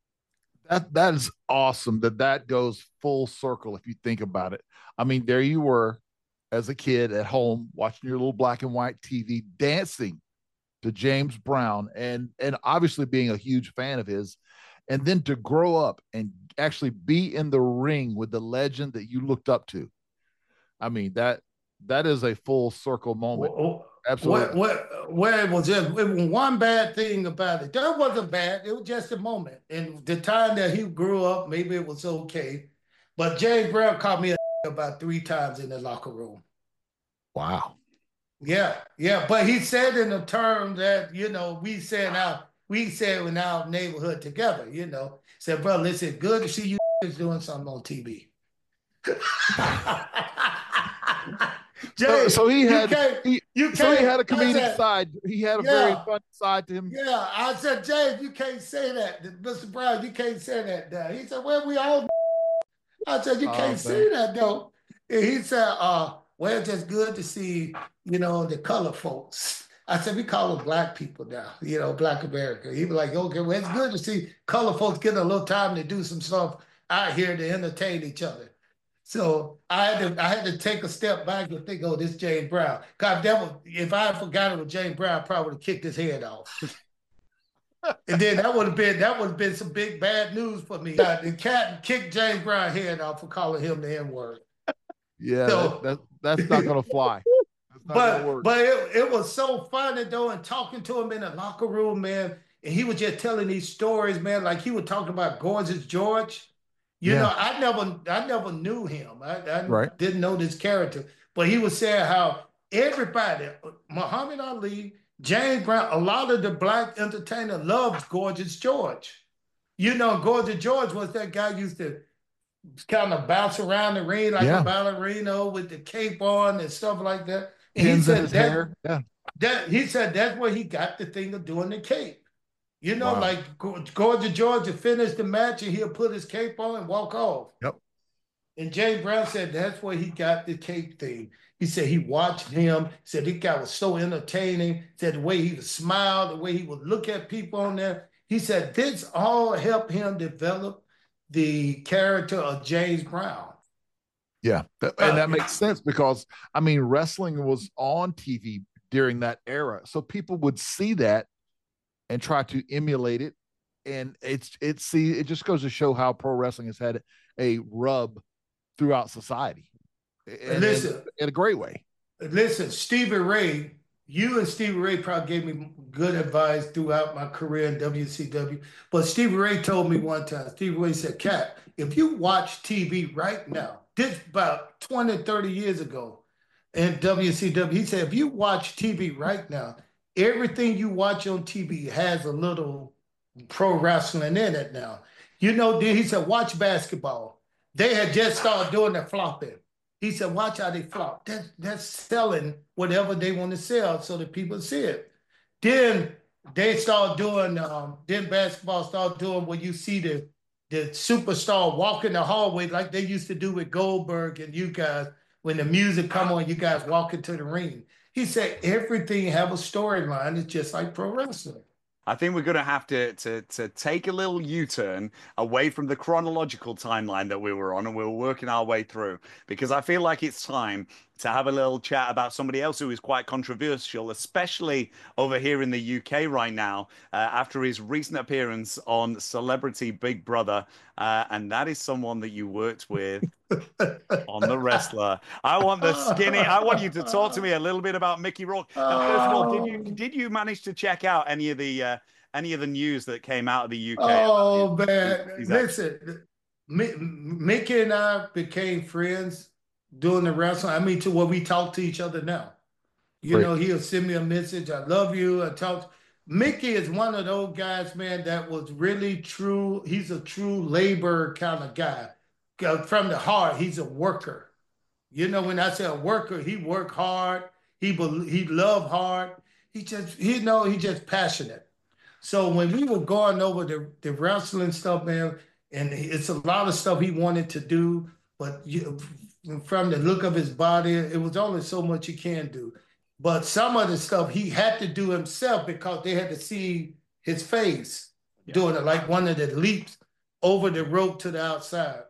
That that is awesome that that goes full circle if you think about it. I mean, there you were as a kid at home watching your little black and white T V dancing to James Brown and and obviously being a huge fan of his, and then to grow up and actually be in the ring with the legend that you looked up to. I mean, that that is a full circle moment. What, Absolutely. what, what it was just it was one bad thing about it. That wasn't bad. It was just a moment. And the time that he grew up, maybe it was okay. But James Brown called me a about three times in the locker room. Wow. Yeah, yeah. But he said in a term that, you know, we said now, we said in our neighborhood together, you know. Said, bro, listen, good to see you doing something on T V. Jay, so, so he had he, you so he had a I comedic said, side. He had a yeah, very fun side to him. Yeah, I said, James, you can't say that. Mister Brown, you can't say that now. He said, well, we all I said, you Oh, can't man. say that though. And he said, uh, well, it's just good to see, you know, the color folks. I said, we call them black people now, you know, black America. He was like, okay, well, it's good to see color folks getting a little time to do some stuff out here to entertain each other. So I had to I had to take a step back and think, oh, this James Brown. God, that was, if I had forgotten it was James Brown, I probably would have kicked his head off. And then that would have been that would have been some big bad news for me. Uh, the cat kicked James Brown head off for calling him the N-word. Yeah, So, that, that that's not gonna fly. That's not gonna but work. but it, it was so funny though, and talking to him in the locker room, man, and he was just telling these stories, man. Like he was talking about Gorgeous George. You know, Yeah, I never I never knew him. I, I right. didn't know this character, but he was saying how everybody, Muhammad Ali, James Brown, a lot of the black entertainer loves Gorgeous George. You know, Gorgeous George was that guy used to kind of bounce around the ring like a Yeah, ballerina with the cape on and stuff like that. And he pins in his said that hair. Yeah. that he said that's where he got the thing of doing the cape. You know, Wow. like Georgia Georgia finished the match and he'll put his cape on and walk off. Yep. And James Brown said that's where he got the cape thing. He said he watched him, said this guy was so entertaining, said the way he would smile, the way he would look at people on there. He said this all helped him develop the character of James Brown. Yeah, and Uh, that makes sense because I mean, wrestling was on T V during that era, so people would see that and try to emulate it. And it's it's see, it just goes to show how pro wrestling has had a rub throughout society, and listen, in, in a great way. listen, Stevie Ray, you and Stevie Ray probably gave me good advice throughout my career in W C W. But Stevie Ray told me one time, Stevie Ray said, Cat, if you watch T V right now, this about twenty, thirty years ago in W C W, he said, if you watch T V right now, everything you watch on T V has a little pro wrestling in it now. You know, he said, watch basketball. They had just started doing the flopping. He said, watch how they flop. That, that's selling whatever they want to sell so that people see it. Then they start doing, um, then basketball start doing where you see the, the superstar walking the hallway like they used to do with Goldberg and you guys. When the music come on, you guys walk into the ring. He said, everything have a storyline. It's just like pro wrestling. I think we're going to have to, to to take a little U-turn away from the chronological timeline that we were on, and we were working our way through, because I feel like it's time to have a little chat about somebody else who is quite controversial, especially over here in the U K right now, uh, after his recent appearance on Celebrity Big Brother, uh, and that is someone that you worked with on The Wrestler. I want the skinny. I want you to talk to me a little bit about Mickey Rourke. Now, first of all, did you did you manage to check out any of the uh, any of the news that came out of the U K? Oh man, listen, Mickey and I became friends doing the wrestling. I mean, to where we talk to each other now. You Great. know, he'll send me a message. I love you. I talk. Mickey is one of those guys, man, that was really true. He's a true labor kind of guy. From the heart, he's a worker. You know, when I say a worker, he worked hard. He he loved hard. He just, he know, he just passionate. So when we were going over the, the wrestling stuff, man, and it's a lot of stuff he wanted to do, but you, from the look of his body, it was only so much he can do. But some of the stuff he had to do himself because they had to see his face yeah. doing it, like one of the leaps over the rope to the outside.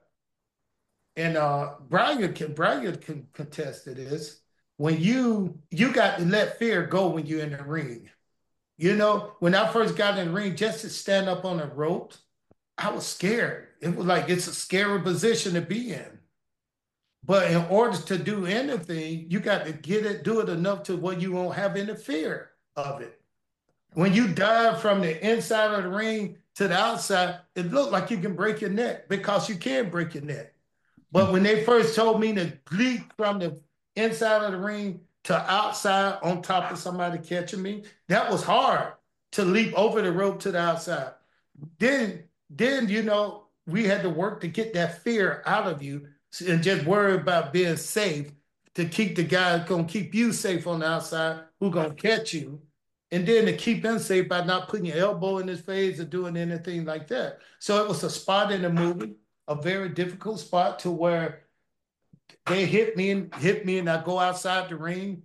And uh, Brian can Brian can contest to this. When you you got to let fear go when you're in the ring. You know, when I first got in the ring, just to stand up on the ropes, I was scared. It was like it's a scary position to be in. But in order to do anything, you got to get it, do it enough to where you won't have any fear of it. When you dive from the inside of the ring to the outside, it looked like you can break your neck because you can break your neck. But when they first told me to leap from the inside of the ring to outside on top of somebody catching me, that was hard to leap over the rope to the outside. Then, then you know, we had to work to get that fear out of you and just worry about being safe to keep the guy going to keep you safe on the outside who going to catch you. And then to keep him safe by not putting your elbow in his face or doing anything like that. So it was a spot in the movie, a very difficult spot to where they hit me and hit me and I go outside the ring.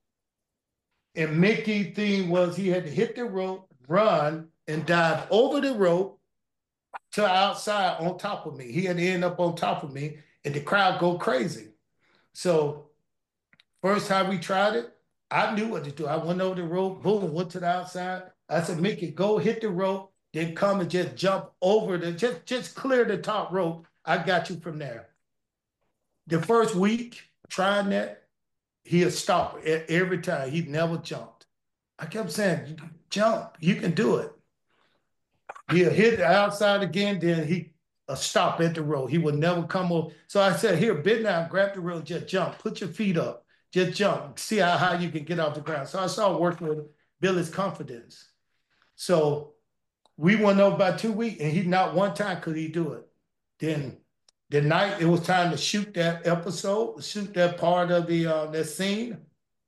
And Mickey's thing was he had to hit the rope, run, and dive over the rope to outside on top of me. He had to end up on top of me and the crowd go crazy. So first time we tried it, I knew what to do. I went over the rope, boom, went to the outside. I said, Mickey, go hit the rope, then come and just jump over the, just, just clear the top rope. I got you from there. The first week, trying that, he'll stop e- every time. He never jumped. I kept saying, jump, you can do it. He'll hit the outside again, then he a stop at the rope. He would never come over. So I said, here, bend down, grab the rope, just jump, put your feet up, just jump, see how high you can get off the ground. So I started working with Billy's confidence. So we went over about two weeks, and he not one time could he do it. Then the night it was time to shoot that episode, shoot that part of the uh, that scene,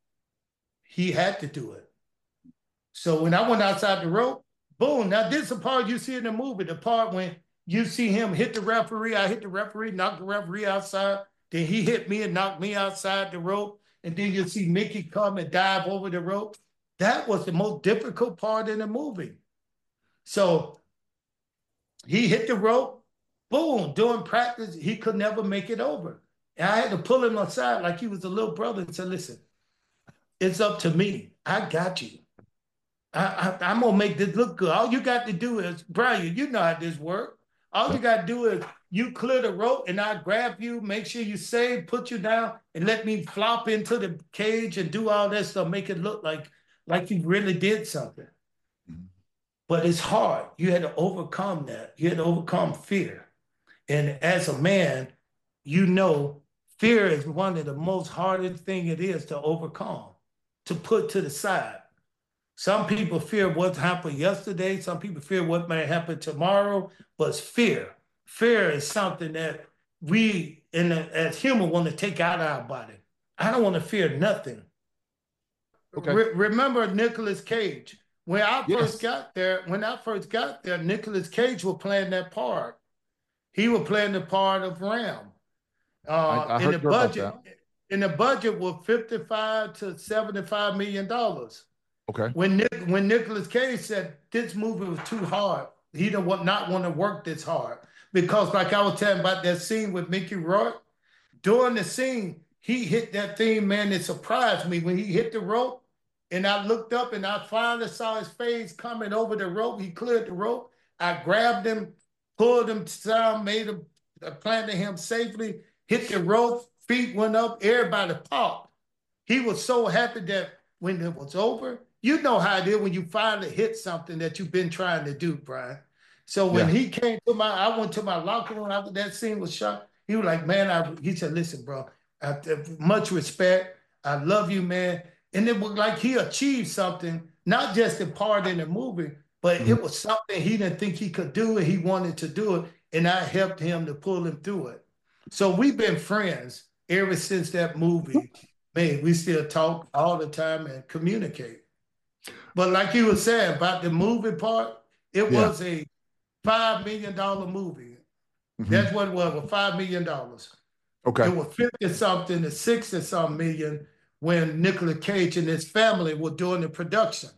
he had to do it. So when I went outside the rope, boom. Now this is the part you see in the movie, the part when you see him hit the referee. I hit the referee, knocked the referee outside. Then he hit me and knocked me outside the rope. And then you see Mickey come and dive over the rope. That was the most difficult part in the movie. So he hit the rope, boom, during practice, he could never make it over. And I had to pull him aside like he was a little brother and say, listen, it's up to me. I got you. I, I, I'm going to make this look good. All you got to do is, Brian, you know how this works. All you got to do is you clear the rope and I grab you, make sure you save, put you down, and let me flop into the cage and do all that stuff, make it look like, like you really did something. Mm-hmm. But it's hard. You had to overcome that. You had to overcome fear. And as a man, you know, fear is one of the most hardest thing it is to overcome, to put to the side. Some people fear what happened yesterday. Some people fear what may happen tomorrow, but it's fear. Fear is something that we, in a, as humans, want to take out of our body. I don't want to fear nothing. Okay. Re- remember Nicolas Cage? When I yes. first got there, when I first got there, Nicolas Cage was playing that part. He was playing the part of Ram. Uh, I, I in the budget, in the budget was fifty-five to seventy-five million dollars. Okay. When Nick, when Nicolas Cage said this movie was too hard, he didn't want, not want to work this hard. Because like I was telling about that scene with Mickey Rourke, during the scene, he hit that thing, man, it surprised me. When he hit the rope, and I looked up and I finally saw his face coming over the rope. He cleared the rope. I grabbed him, pulled him down, made him, planted him safely, hit the rope, feet went up, everybody popped. He was so happy that when it was over, you know how it is when you finally hit something that you've been trying to do, Brian. So when yeah. he came to my, I went to my locker room after that scene was shot. He was like, man, I, he said, listen, bro, I, much respect. I love you, man. And it was like he achieved something, not just the part in the movie, but mm-hmm. it was something he didn't think he could do and he wanted to do it. And I helped him to pull him through it. So we've been friends ever since that movie. Man, we still talk all the time and communicate. But like you were saying about the movie part, it yeah. was a five million dollars movie. Mm-hmm. That's what it was, five million dollars. Okay. It was fifty-something to sixty-something million when Nicolas Cage and his family were doing the production.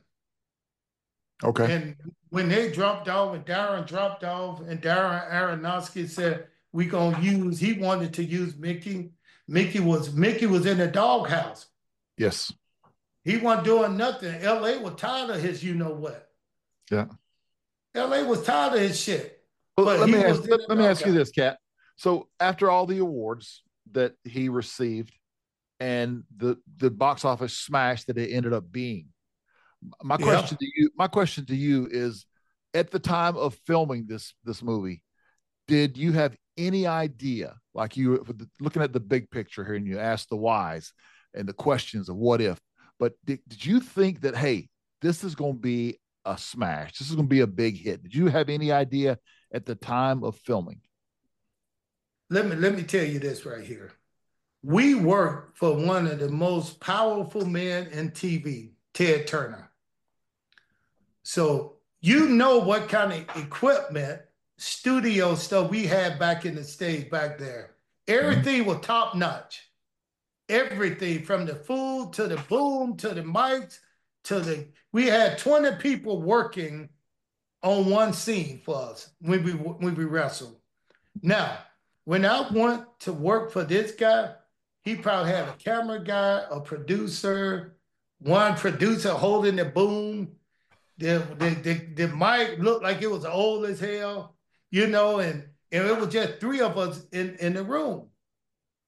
Okay. And when they dropped off and Darren dropped off and Darren Aronofsky said, we gonna use, he wanted to use Mickey. Mickey was, Mickey was in the doghouse. Yes. He wasn't doing nothing. L A was tired of his, you know what? Yeah. L A was tired of his shit. Well, let me ask, let, let me ask you this, Kat. So after all the awards that he received and the the box office smash that it ended up being, my question yeah. to you, my question to you is, at the time of filming this this movie, did you have any idea, like you were looking at the big picture here and you asked the whys and the questions of what if, but did, did you think that, hey, this is going to be a smash, this is going to be a big hit? Did you have any idea at the time of filming? Let me let me tell you this right here. We worked for one of the most powerful men in T V, Ted Turner. So you know what kind of equipment, studio stuff we had back in the States back there. Everything mm-hmm. was top notch. Everything from the food to the boom to the mics to the, we had twenty people working on one scene for us when we when we wrestled. Now, when I went to work for this guy, he probably had a camera guy, a producer, one producer holding the boom. The, the, the, the mic looked like it was old as hell, you know, and, and it was just three of us in, in the room.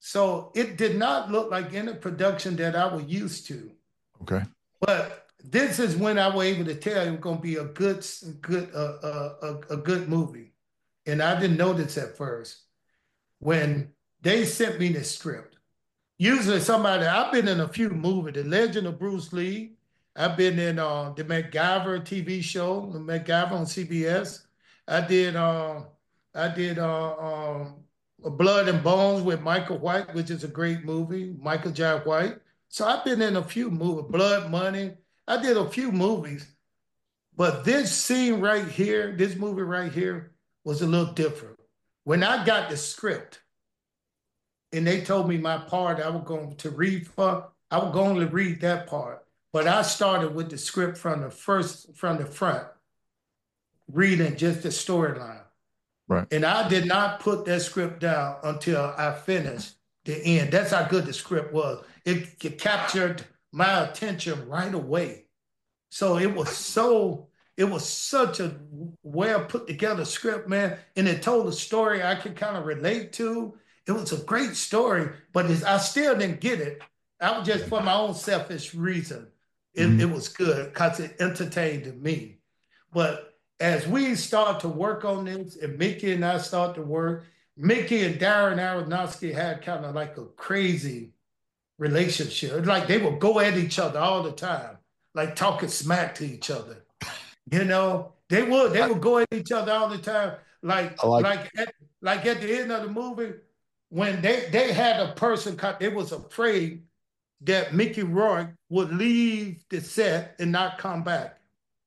So it did not look like any production that I was used to. Okay. But this is when I was able to tell it was going to be a good, good, uh, uh, a, a good movie. And I didn't know this at first. When they sent me the script, usually somebody, I've been in a few movies, The Legend of Bruce Lee. I've been in uh, the MacGyver T V show, the MacGyver on C B S. I did, uh, I did uh, um, Blood and Bones with Michael White, which is a great movie, Michael Jai White. So I've been in a few movies, Blood Money. I did a few movies, but this scene right here, this movie right here, was a little different. When I got the script, and they told me my part I was going to read for, I was going to read that part. But I started with the script from the first, from the front, reading just the storyline. Right. And I did not put that script down until I finished the end. That's how good the script was. It, it captured my attention right away. So it was so, it was such a well put together script, man. And it told a story I could kind of relate to. It was a great story, but I still didn't get it. I was just for my own selfish reason. It, mm-hmm. it was good because it entertained me. But as we start to work on this, and Mickey and I start to work, Mickey and Darren Aronofsky had kind of like a crazy relationship. It's like they would go at each other all the time, like talking smack to each other. You know, they would they would go at each other all the time. Like like like at, like at the end of the movie, when they they had a person cut, they was afraid that Mickey Rourke would leave the set and not come back.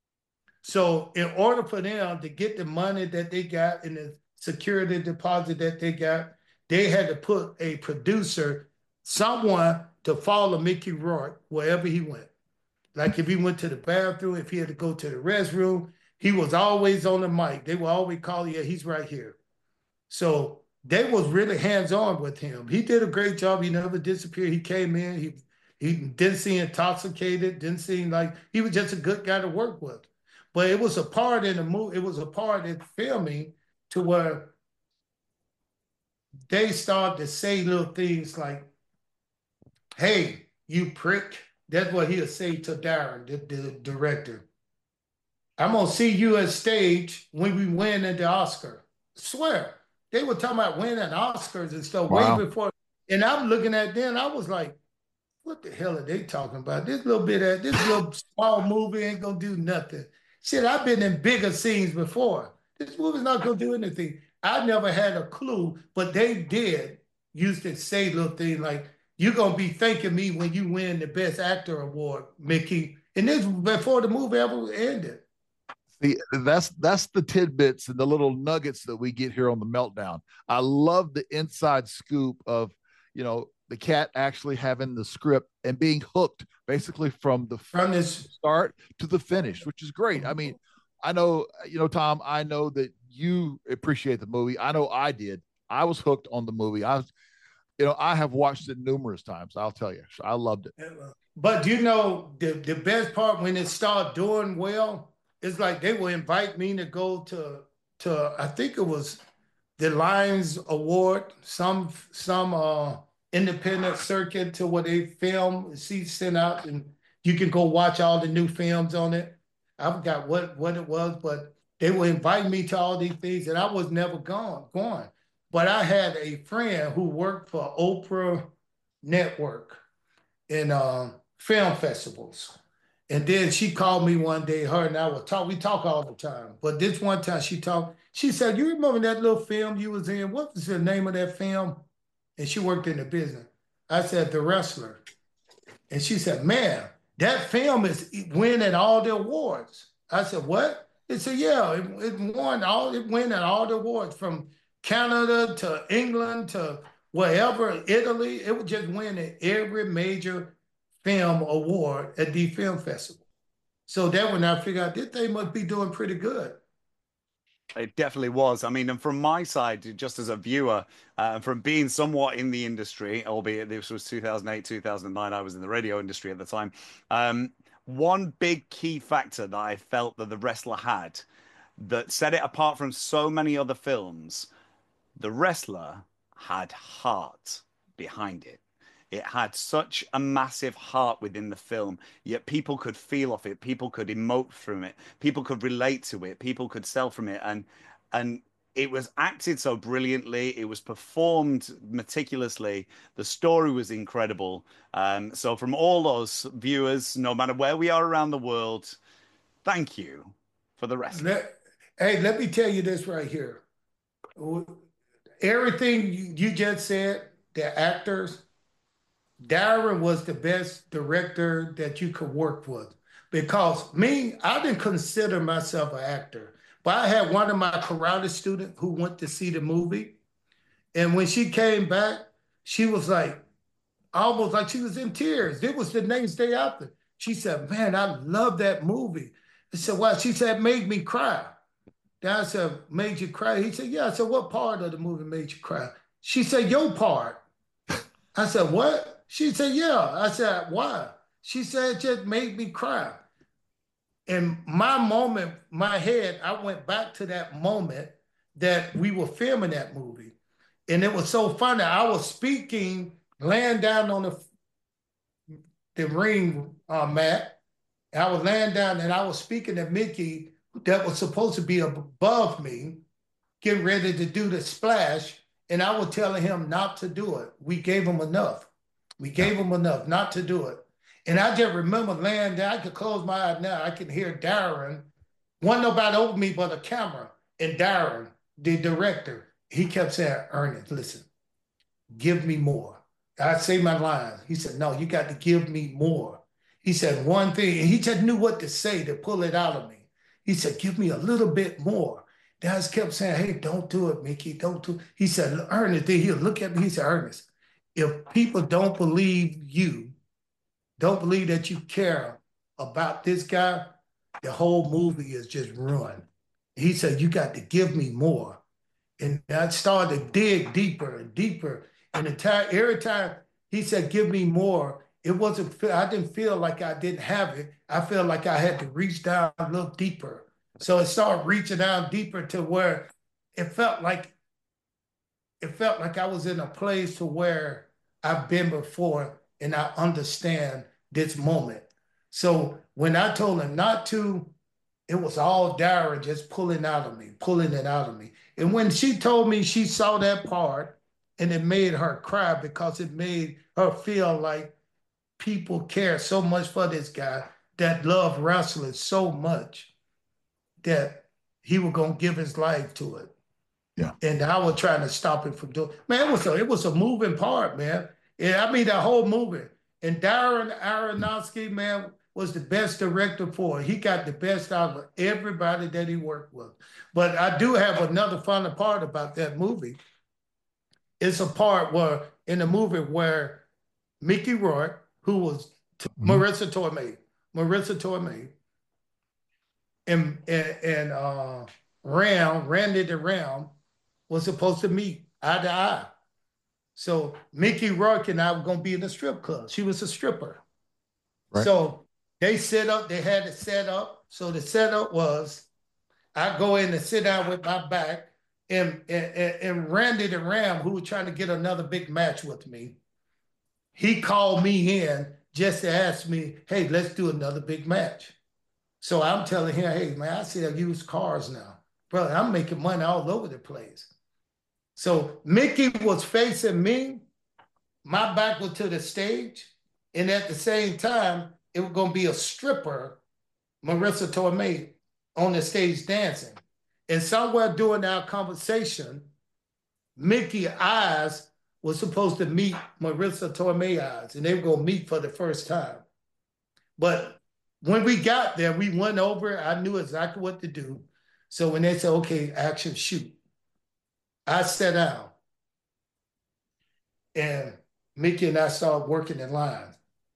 So in order for them to get the money that they got and the security deposit that they got, they had to put a producer, someone to follow Mickey Rourke wherever he went. Like if he went to the bathroom, if he had to go to the restroom, he was always on the mic. They would always call, yeah, he's right here. So they was really hands-on with him. He did a great job. He never disappeared. He came in. He, he didn't seem intoxicated. Didn't seem like, he was just a good guy to work with. But it was a part in the movie, it was a part in filming to where they started to say little things like, hey, you prick. That's what he'll say to Darren, the, the director. I'm going to see you at stage when we win at the Oscar. I swear. They were talking about winning Oscars and stuff wow. way before. And I'm looking at them, I was like, what the hell are they talking about? This little bit of, this little small movie ain't going to do nothing. Shit, I've been in bigger scenes before. This movie's not going to do anything. I never had a clue, but they did used to say little things like, you're going to be thanking me when you win the Best Actor Award, Mickey. And this before the movie ever ended. See, that's that's the tidbits and the little nuggets that we get here on the Meltdown. I love the inside scoop of, you know, the cat actually having the script and being hooked basically from the from this start to the finish, which is great. I mean, I know, you know, Tom, I know that you appreciate the movie. I know I did. I was hooked on the movie. I was, you know, I have watched it numerous times. I'll tell you, I loved it. But you know, the, the best part when it started doing well, it's like they would invite me to go to, to I think it was the Lions Award, some, some, uh, independent circuit to where they film, seats sent out, and you can go watch all the new films on it. I forgot what, what it was, but they would invite me to all these things, and I was never gone, going. But I had a friend who worked for Oprah Network in uh, film festivals. And then she called me one day, her and I would talk, we talk all the time. But this one time she talked, she said, you remember that little film you was in? What was the name of that film? And she worked in the business. I said, The Wrestler. And she said, man, that film is winning all the awards. I said, what? They said, yeah, it, it won all, it winning all the awards from Canada to England to wherever, Italy. It was just winning every major film award at the film festival. So that when I figured out this thing must be doing pretty good. It definitely was. I mean, and from my side, just as a viewer, uh, from being somewhat in the industry, albeit this was two thousand eight, two thousand nine, I was in the radio industry at the time. Um, one big key factor that I felt that The Wrestler had that set it apart from so many other films, The Wrestler had heart. behind it. It had such a massive heart within the film, yet people could feel off it, people could emote from it, people could relate to it, people could sell from it, and and it was acted so brilliantly. It was performed meticulously. The story was incredible. Um, so from all those viewers, no matter where we are around the world, thank you for the rest. Let, hey, let me tell you this right here. Everything you, you just said, the actors, Darren was the best director that you could work with. Because me, I didn't consider myself an actor. But I had one of my karate students who went to see the movie. And when she came back, she was like, almost like she was in tears. It was the next day after. She said, man, I love that movie. I said, why? She said, it made me cry. Then I said, made you cry? He said, yeah. I said, what part of the movie made you cry? She said, your part. I said, what? She said, yeah. I said, why? She said, it just made me cry. In my moment, my head, I went back to that moment that we were filming that movie. And it was so funny. I was speaking, laying down on the, the ring uh, mat. I was laying down and I was speaking to Mickey that was supposed to be above me, getting ready to do the splash. And I was telling him not to do it. We gave him enough. We gave him enough not to do it. And I just remember laying there. I could close my eyes now. I can hear Darren. Wasn't nobody over me but a camera. And Darren, the director, he kept saying, Ernest, listen, give me more. I say my lines. He said, no, you got to give me more. He said one thing, and he just knew what to say to pull it out of me. He said, give me a little bit more. Daz kept saying, hey, don't do it, Mickey, don't do it. He said, Ernest, then he'll look at me. He said, Ernest, if people don't believe you, don't believe that you care about this guy, the whole movie is just ruined. He said, you got to give me more. And I started to dig deeper and deeper. And the time, every time he said, give me more, it wasn't, I didn't feel like I didn't have it. I felt like I had to reach down a little deeper. So it started reaching down deeper to where it felt like, it felt like I was in a place to where I've been before and I understand this moment. So when I told him not to, it was all Darren just pulling out of me, pulling it out of me. And when she told me she saw that part and it made her cry because it made her feel like people care so much for this guy that loved wrestling so much that he was going to give his life to it. Yeah. And I was trying to stop him from doing, man, it was a, it was a moving part, man. Yeah, I mean, that whole movie. And Darren Aronofsky, man, was the best director for it. He got the best out of everybody that he worked with. But I do have another funny part about that movie. It's a part where, in the movie where Mickey Rourke, who was mm-hmm. Marissa Tomei, Marissa Tomei, and, and, and uh, Ram, Randy the Ram, was supposed to meet eye to eye. So Mickey Rourke and I were going to be in the strip club. She was a stripper. Right. So they set up, they had it set up. So the setup was, I go in and sit down with my back, and, and, and Randy the Ram, who was trying to get another big match with me, he called me in just to ask me, hey, let's do another big match. So I'm telling him, hey, man, I sell used cars now. Brother, I'm making money all over the place. So Mickey was facing me, my back was to the stage, and at the same time, it was going to be a stripper, Marissa Tomei, on the stage dancing. And somewhere during our conversation, Mickey's eyes were supposed to meet Marissa Tomei's eyes, and they were going to meet for the first time. But when we got there, we went over, I knew exactly what to do. So when they said, okay, action, shoot, I sat down, and Mickey and I started working in line.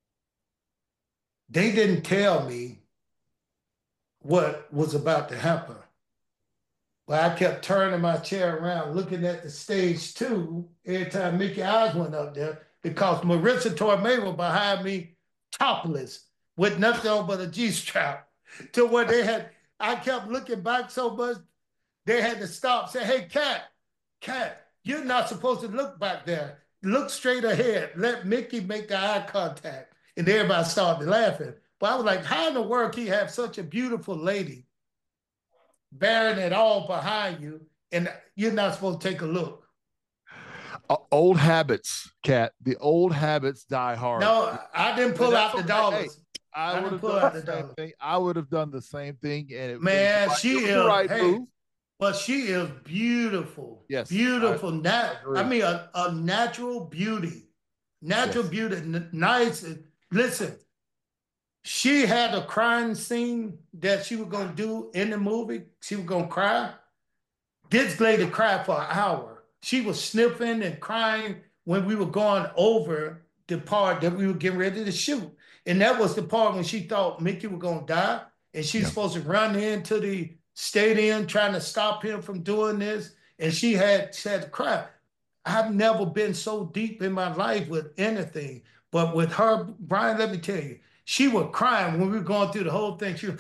They didn't tell me what was about to happen. But I kept turning my chair around, looking at the stage too, every time Mickey's eyes went up there, because Marissa Tomei was behind me, topless, with nothing on but a G-strap, to where they had, I kept looking back so much, they had to stop, say, hey, Cat, Cat, you're not supposed to look back there. look straight ahead. Let Mickey make the eye contact. And everybody started laughing. But I was like, how in the world can you have such a beautiful lady bearing it all behind you and you're not supposed to take a look? Uh, old habits, Cat. The old habits die hard. No, I didn't pull out the okay. dollars. Hey, I, I would didn't have pull done out the the same dollars. thing. I would have done the same thing, and it, Man, it was, she it was is, the right hey, move. but she is beautiful. Yes, Beautiful. I, Nat- I agree. I mean, a, a natural beauty. Natural Yes. beauty. N- nice. Listen, she had a crying scene that she was going to do in the movie. She was going to cry. This lady cried for an hour. She was sniffing and crying when we were going over the part that we were getting ready to shoot. And that was the part when she thought Mickey was going to die. And she's Yeah. supposed to run into the stadium trying to stop him from doing this. And she had, she had to cry. I've never been so deep in my life with anything. But with her, Brian, let me tell you, she was crying when we were going through the whole thing. She was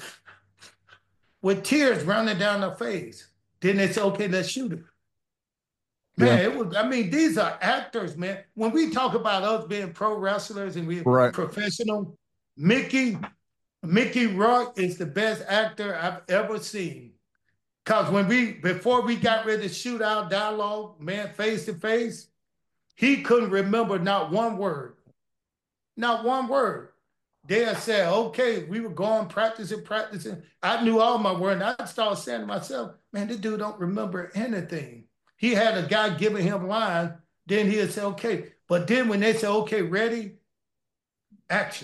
with tears running down her face. Then they said, okay, let's shoot her. Man, Yeah. it was, I mean, these are actors, man. When we talk about us being pro wrestlers and we're Right. professional, Mickey, Mickey Rourke is the best actor I've ever seen. Because when we, before we got ready to shoot our dialogue, man, face to face, he couldn't remember not one word. Not one word. They said, okay, we were going practicing, practicing. I knew all my words. And I started saying to myself, man, this dude don't remember anything. He had a guy giving him lines. Then he'd say, okay. But then when they said, okay, ready, action.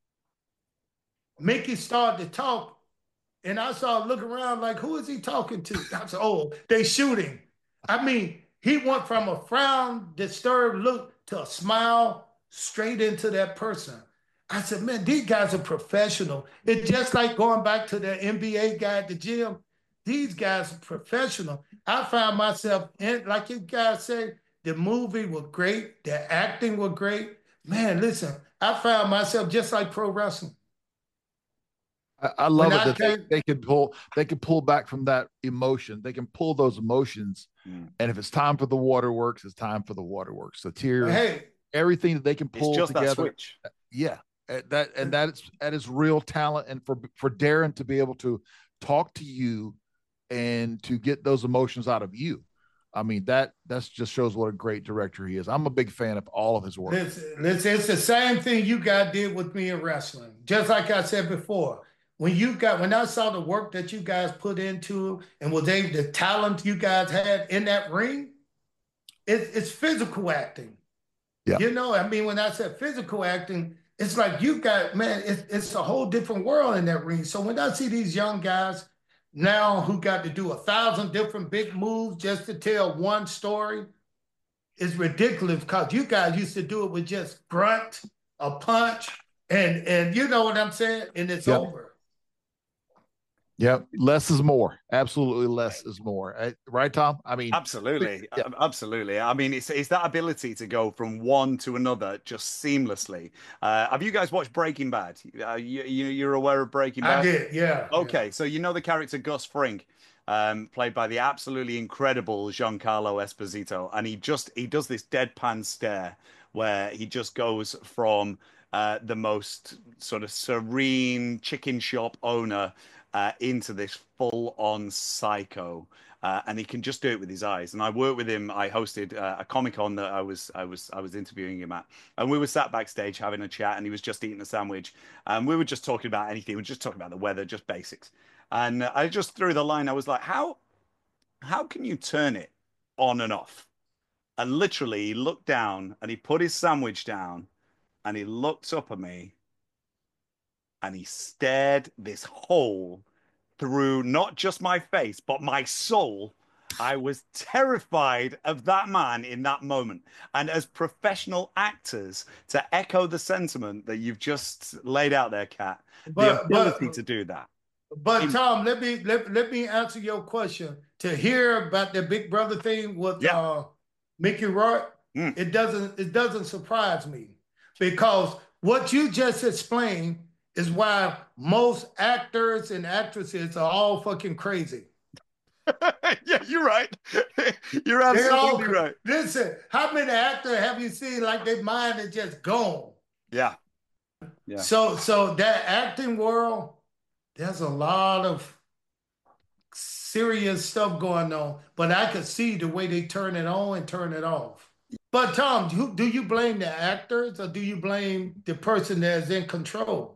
Mickey started to talk. And I started looking around like, who is he talking to? I said, oh, they shooting. I mean, he went from a frown, disturbed look to a smile straight into that person. I said, man, these guys are professional. It's just like going back to the N B A guy at the gym. These guys are professional. I found myself, in, like you guys say, the movie was great. The acting was great. Man, listen, I found myself just like pro wrestling. I, I love When it I that came- they, they can pull they can pull back from that emotion. They can pull those emotions, Mm. and if it's time for the waterworks, it's time for the waterworks. The tears, Hey, everything that they can It's pull just that together. switch. Yeah, uh, that and that is that is real talent. And for for Darren to be able to talk to you and to get those emotions out of you, I mean that that's just shows what a great director he is. I'm a big fan of all of his work. listen, listen, it's the same thing you guys did with me in wrestling. Just like I said before, when you got when I saw the work that you guys put into and was able the talent you guys had in that ring, it's it's physical acting. Yeah. You know, I mean, when I said physical acting, it's like you got, man, it's, it's a whole different world in that ring. So when I see these young guys now who got to do a thousand different big moves just to tell one story, it's ridiculous because you guys used to do it with just grunt, a punch, and and you know what I'm saying? And it's Yep. over. Yep, less is more. Absolutely, less is more. Uh, Right, Tom? I mean, Absolutely, Yeah. Um, absolutely. I mean, it's it's that ability to go from one to another just seamlessly. Uh, have you guys watched Breaking Bad? Uh, you, you you're aware of Breaking Bad? I did, yeah. Okay, so you know the character Gus Fring, um, played by the absolutely incredible Giancarlo Esposito, and he just he does this deadpan stare where he just goes from uh, the most sort of serene chicken shop owner uh, into this full-on psycho. Uh, and he can just do it with his eyes. And I worked with him. I hosted uh, a Comic Con that I was I was I was interviewing him at, and we were sat backstage having a chat, and he was just eating a sandwich, and we were just talking about anything. We were just talking about the weather, just basics. And I just threw the line. I was like, "How how can you turn it on and off?" And literally, he looked down and he put his sandwich down, and he looked up at me, and he stared this hole through not just my face, but my soul. I was terrified of that man in that moment. And as professional actors, to echo the sentiment that you've just laid out there, Kat, the But ability but to do that. but In- Tom, let me let, let me answer your question. To hear about the Big Brother thing with Yeah. uh, Mickey Rourke, Mm. it doesn't it doesn't surprise me because what you just explained is why most actors and actresses are all fucking crazy. Yeah, you're right. You're They all absolutely right. listen. How many actors have you seen like their mind is just gone? Yeah, yeah. So, so that acting world, there's a lot of serious stuff going on, but I could see the way they turn it on and turn it off. But Tom, do, do you blame the actors or do you blame the person that's in control?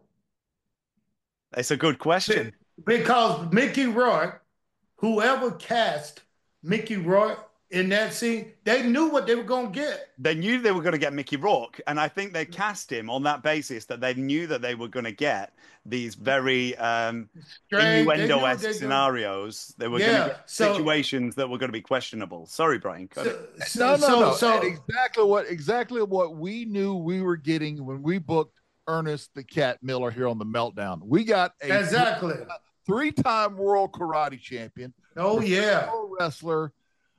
It's a good question. Because Mickey Rourke, whoever cast Mickey Rourke in that scene, they knew what they were going to get. They knew they were going to get Mickey Rourke, and I think they cast him on that basis that they knew that they were going to get these very um, innuendo-esque scenarios. They were yeah, going to get so, situations that were going to be questionable. Sorry, Brian. So, so, no, no, so, no. So, exactly what exactly what we knew we were getting when we booked Ernest the Cat Miller here on the Meltdown. We got a exactly three-time world karate champion. Oh yeah, wrestler,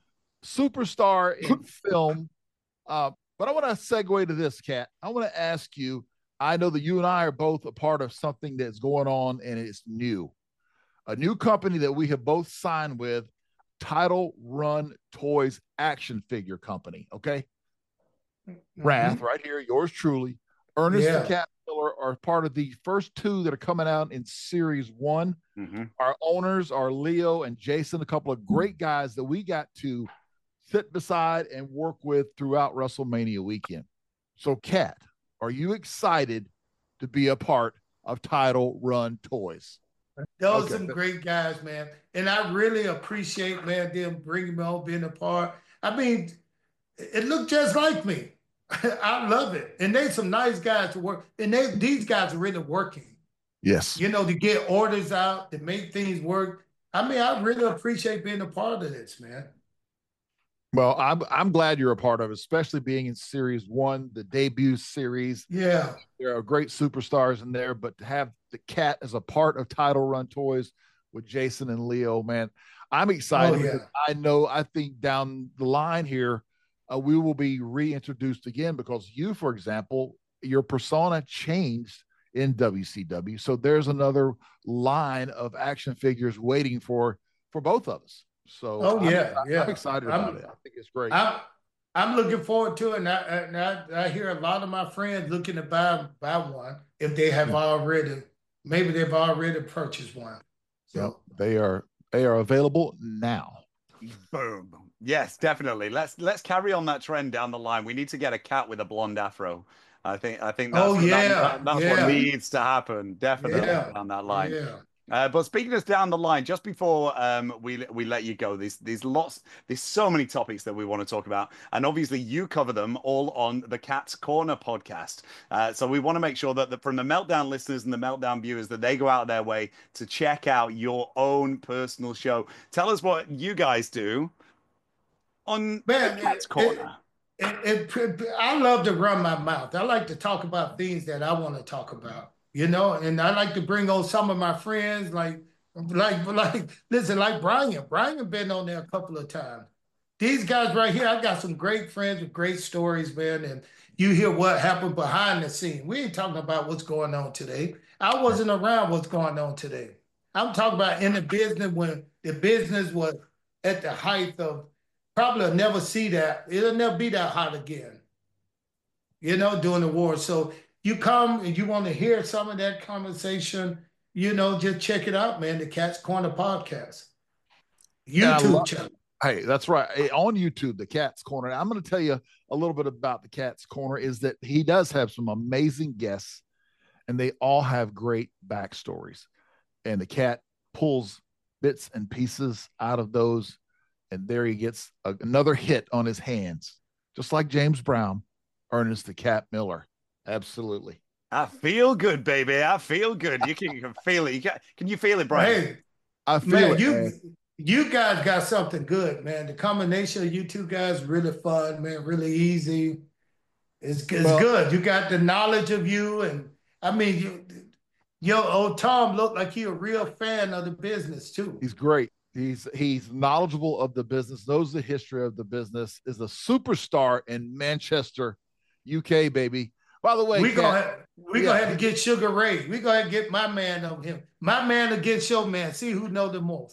superstar in film. Uh, but I want to segue to this, Cat. I want to ask you. I know that you and I are both a part of something that's going on, and it's new. A new company that we have both signed with, Title Run Toys Action Figure Company. Okay, mm-hmm. Wrath, right here, yours truly. Ernest yeah. the Cat Miller are part of the first two that are coming out in Series One. Mm-hmm. Our owners are Leo and Jason, a couple of great guys that we got to sit beside and work with throughout WrestleMania weekend. So, Cat, are you excited to be a part of Title Run Toys? Those okay. some great guys, man. And I really appreciate, man, them bringing me on, being a part. I mean, it looked just like me. I love it. And they some nice guys to work. And they these guys are really working. Yes. You know, to get orders out, to make things work. I mean, I really appreciate being a part of this, man. Well, I'm I'm glad you're a part of it, especially being in Series One, the debut series. Yeah. There are great superstars in there, but to have the Cat as a part of Title Run Toys with Jason and Leo, man, I'm excited. Oh, yeah. Because I know, I think down the line here, uh, we will be reintroduced again because you, for example, your persona changed in W C W. So there's another line of action figures waiting for for both of us. So oh yeah, I'm, yeah. I'm excited about I'm, it. I think it's great. I'm I'm looking forward to it, and I, and I, I hear a lot of my friends looking to buy buy one if they have already, maybe they've already purchased one. So yep, they are they are available now. Boom. Yes, definitely. Let's let's carry on that trend down the line. We need to get a cat with a blonde afro. I think I think that's, oh, yeah, that, that's yeah. what needs to happen. Definitely yeah. down that line. Yeah. Uh, but speaking of down the line, just before um, we we let you go, there's there's lots, there's so many topics that we want to talk about, and obviously you cover them all on the Cat's Corner podcast. Uh, so we want to make sure that the, from the Meltdown listeners and the Meltdown viewers, that they go out of their way to check out your own personal show. Tell us what you guys do on Man, the Cat's it, Corner. It, it, it, I love to run my mouth. I like to talk about things that I want to talk about. You know, and I like to bring on some of my friends, like, like, like, listen, like Brian. Brian been on there a couple of times. These guys right here, I got some great friends with great stories, man. And you hear what happened behind the scene. We ain't talking about what's going on today. I wasn't around what's going on today. I'm talking about in the business when the business was at the height of, probably will never see that. It'll never be that hot again, you know, during the war. So you come and you want to hear some of that conversation, you know, just check it out, man. The Cat's Corner podcast. YouTube love, channel. Hey, that's right. Hey, on YouTube, the Cat's Corner. I'm going to tell you a little bit about the Cat's Corner is that he does have some amazing guests and they all have great backstories. And the Cat pulls bits and pieces out of those. And there he gets a, another hit on his hands, just like James Brown, Ernest the Cat Miller. Absolutely. I feel good, baby. I feel good. You can, you can feel it. You can, can you feel it, Brian? Hey, I feel man, it. You, man. you guys got something good, man. The combination of you two guys really fun, man. Really easy. It's, it's well, good. You got the knowledge of you, and I mean, you, yo, old Tom looked like he a real fan of the business too. He's great. He's he's knowledgeable of the business, knows the history of the business, is a superstar in Manchester, U K, baby. By the way, we gonna we yeah. gonna have to get Sugar Ray. We gonna have to get my man on him. My man against your man. See who know the most.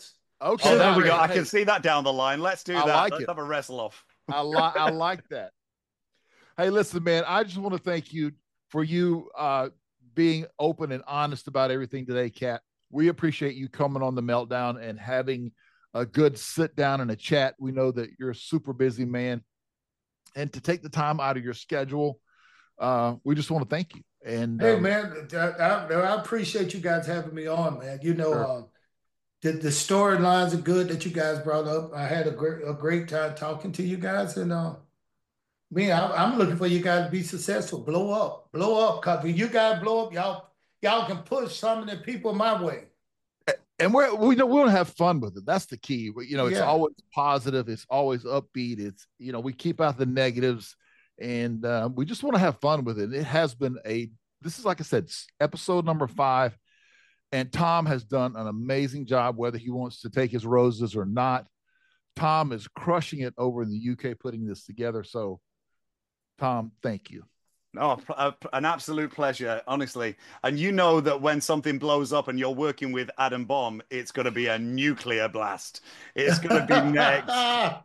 Okay, Oh, there we go. Hey, I can see that down the line. Let's do I that. like Let's it. have a wrestle off. I like I like that. Hey, listen, man, I just want to thank you for you uh, being open and honest about everything today, Kat. We appreciate you coming on the Meltdown and having a good sit down and a chat. We know that you're a super busy man, and to take the time out of your schedule, uh, we just want to thank you. And Hey, um, man, I, I, I appreciate you guys having me on, man. You know, sure. uh, the, the storylines are good that you guys brought up. I had a great, a great time talking to you guys. And uh, me, I'm, I'm looking for you guys to be successful, blow up, blow up. Because when you guys blow up, y'all, y'all can push some of the people my way. And we're we know we want to have fun with it. That's the key. You know, it's Yeah. always positive. It's always upbeat. It's you know we keep out the negatives, and uh, we just want to have fun with it. It has been a this is like I said, episode number five, and Tom has done an amazing job. Whether he wants to take his roses or not, Tom is crushing it over in the U K putting this together. So, Tom, thank you. Oh, an absolute pleasure, honestly. And you know that when something blows up and you're working with Adam Bomb, it's going to be a nuclear blast. It's going to be next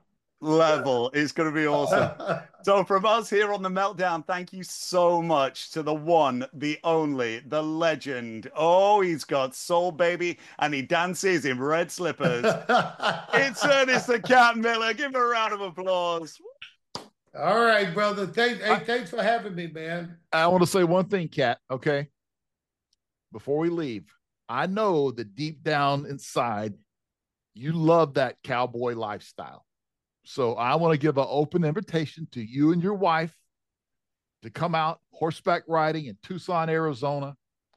level. It's going to be awesome. So from us here on The Meltdown, thank you so much to the one, the only, the legend. Oh, he's got soul, baby, and he dances in red slippers. It's Ernest the Cat Miller. Give him a round of applause. All right, brother. Thanks, hey, thanks for having me, man. I want to say one thing, Kat, okay? Before we leave, I know that deep down inside, you love that cowboy lifestyle. So I want to give an open invitation to you and your wife to come out horseback riding in Tucson, Arizona,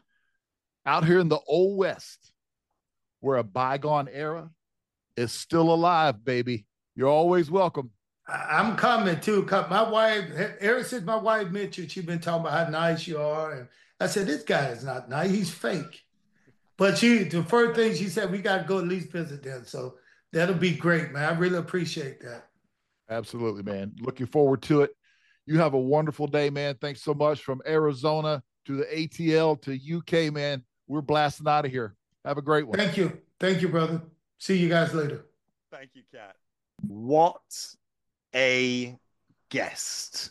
out here in the Old West, where a bygone era is still alive, baby. You're always welcome. I'm coming too. My wife, ever since my wife mentioned, she's been talking about how nice you are. And I said, this guy is not nice. He's fake. But she, the first thing she said, we got to go at least visit them. So that'll be great, man. I really appreciate that. Absolutely, man. Looking forward to it. You have a wonderful day, man. Thanks so much. From Arizona to the A T L to U K, man. We're blasting out of here. Have a great one. Thank you. Thank you, brother. See you guys later. Thank you, Kat. What a guest.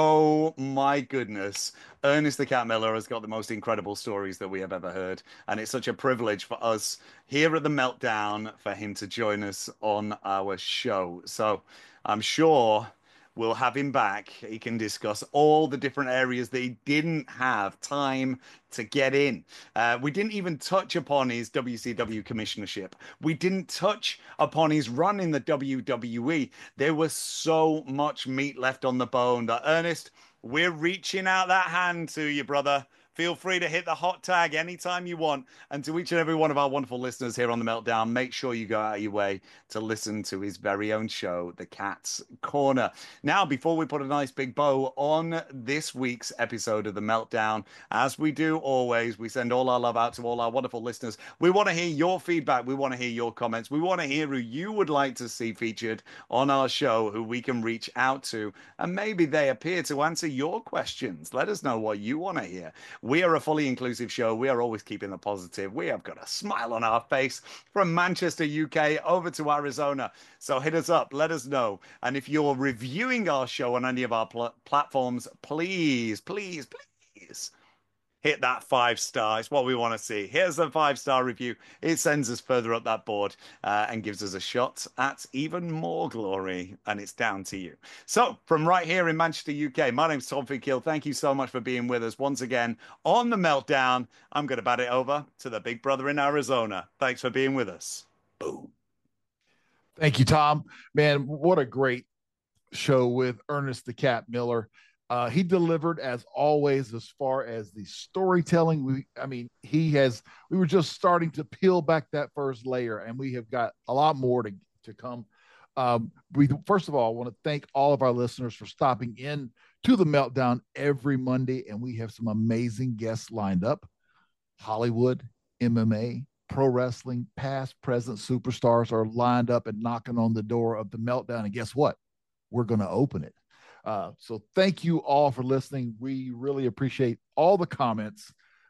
Oh my goodness. Ernest the Cat Miller has got the most incredible stories that we have ever heard. And it's such a privilege for us here at The Meltdown for him to join us on our show. So I'm sure we'll have him back. He can discuss all the different areas that he didn't have time to get in. Uh, we didn't even touch upon his W C W commissionership. We didn't touch upon his run in the W W E. There was so much meat left on the bone that, Ernest, we're reaching out that hand to you, brother. Feel free to hit the hot tag anytime you want. And to each and every one of our wonderful listeners here on The Meltdown, make sure you go out of your way to listen to his very own show, The Cat's Corner. Now, before we put a nice big bow on this week's episode of The Meltdown, as we do always, we send all our love out to all our wonderful listeners. We want to hear your feedback. We want to hear your comments. We want to hear who you would like to see featured on our show, who we can reach out to. And maybe they appear to answer your questions. Let us know what you want to hear. We are a fully inclusive show. We are always keeping the positive. We have got a smile on our face from Manchester, U K, over to Arizona. So hit us up. Let us know. And if you're reviewing our show on any of our pl- platforms, please, please, please hit that five star. It's what we want to see. Here's a five star review. It sends us further up that board uh, and gives us a shot at even more glory. And it's down to you. So from right here in Manchester, U K, my name's Tom Finkill. Thank you so much for being with us once again on The Meltdown. I'm going to bat it over to the big brother in Arizona. Thanks for being with us. Boom. Thank you, Tom. Man, what a great show with Ernest the Cat Miller. Uh, he delivered as always as far as the storytelling. We, I mean, he has. We were just starting to peel back that first layer, and we have got a lot more to to come. Um, we first of all want to thank all of our listeners for stopping in to The Meltdown every Monday, and we have some amazing guests lined up. Hollywood, M M A, pro wrestling, past, present superstars are lined up and knocking on the door of The Meltdown, and guess what? We're going to open it. Uh, so thank you all for listening. We really appreciate all the comments.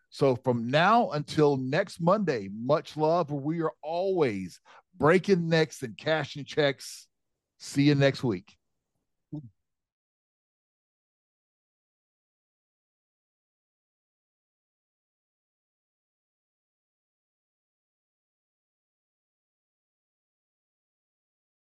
So from now until next Monday, much love. We are always breaking necks and cashing checks. See you next week.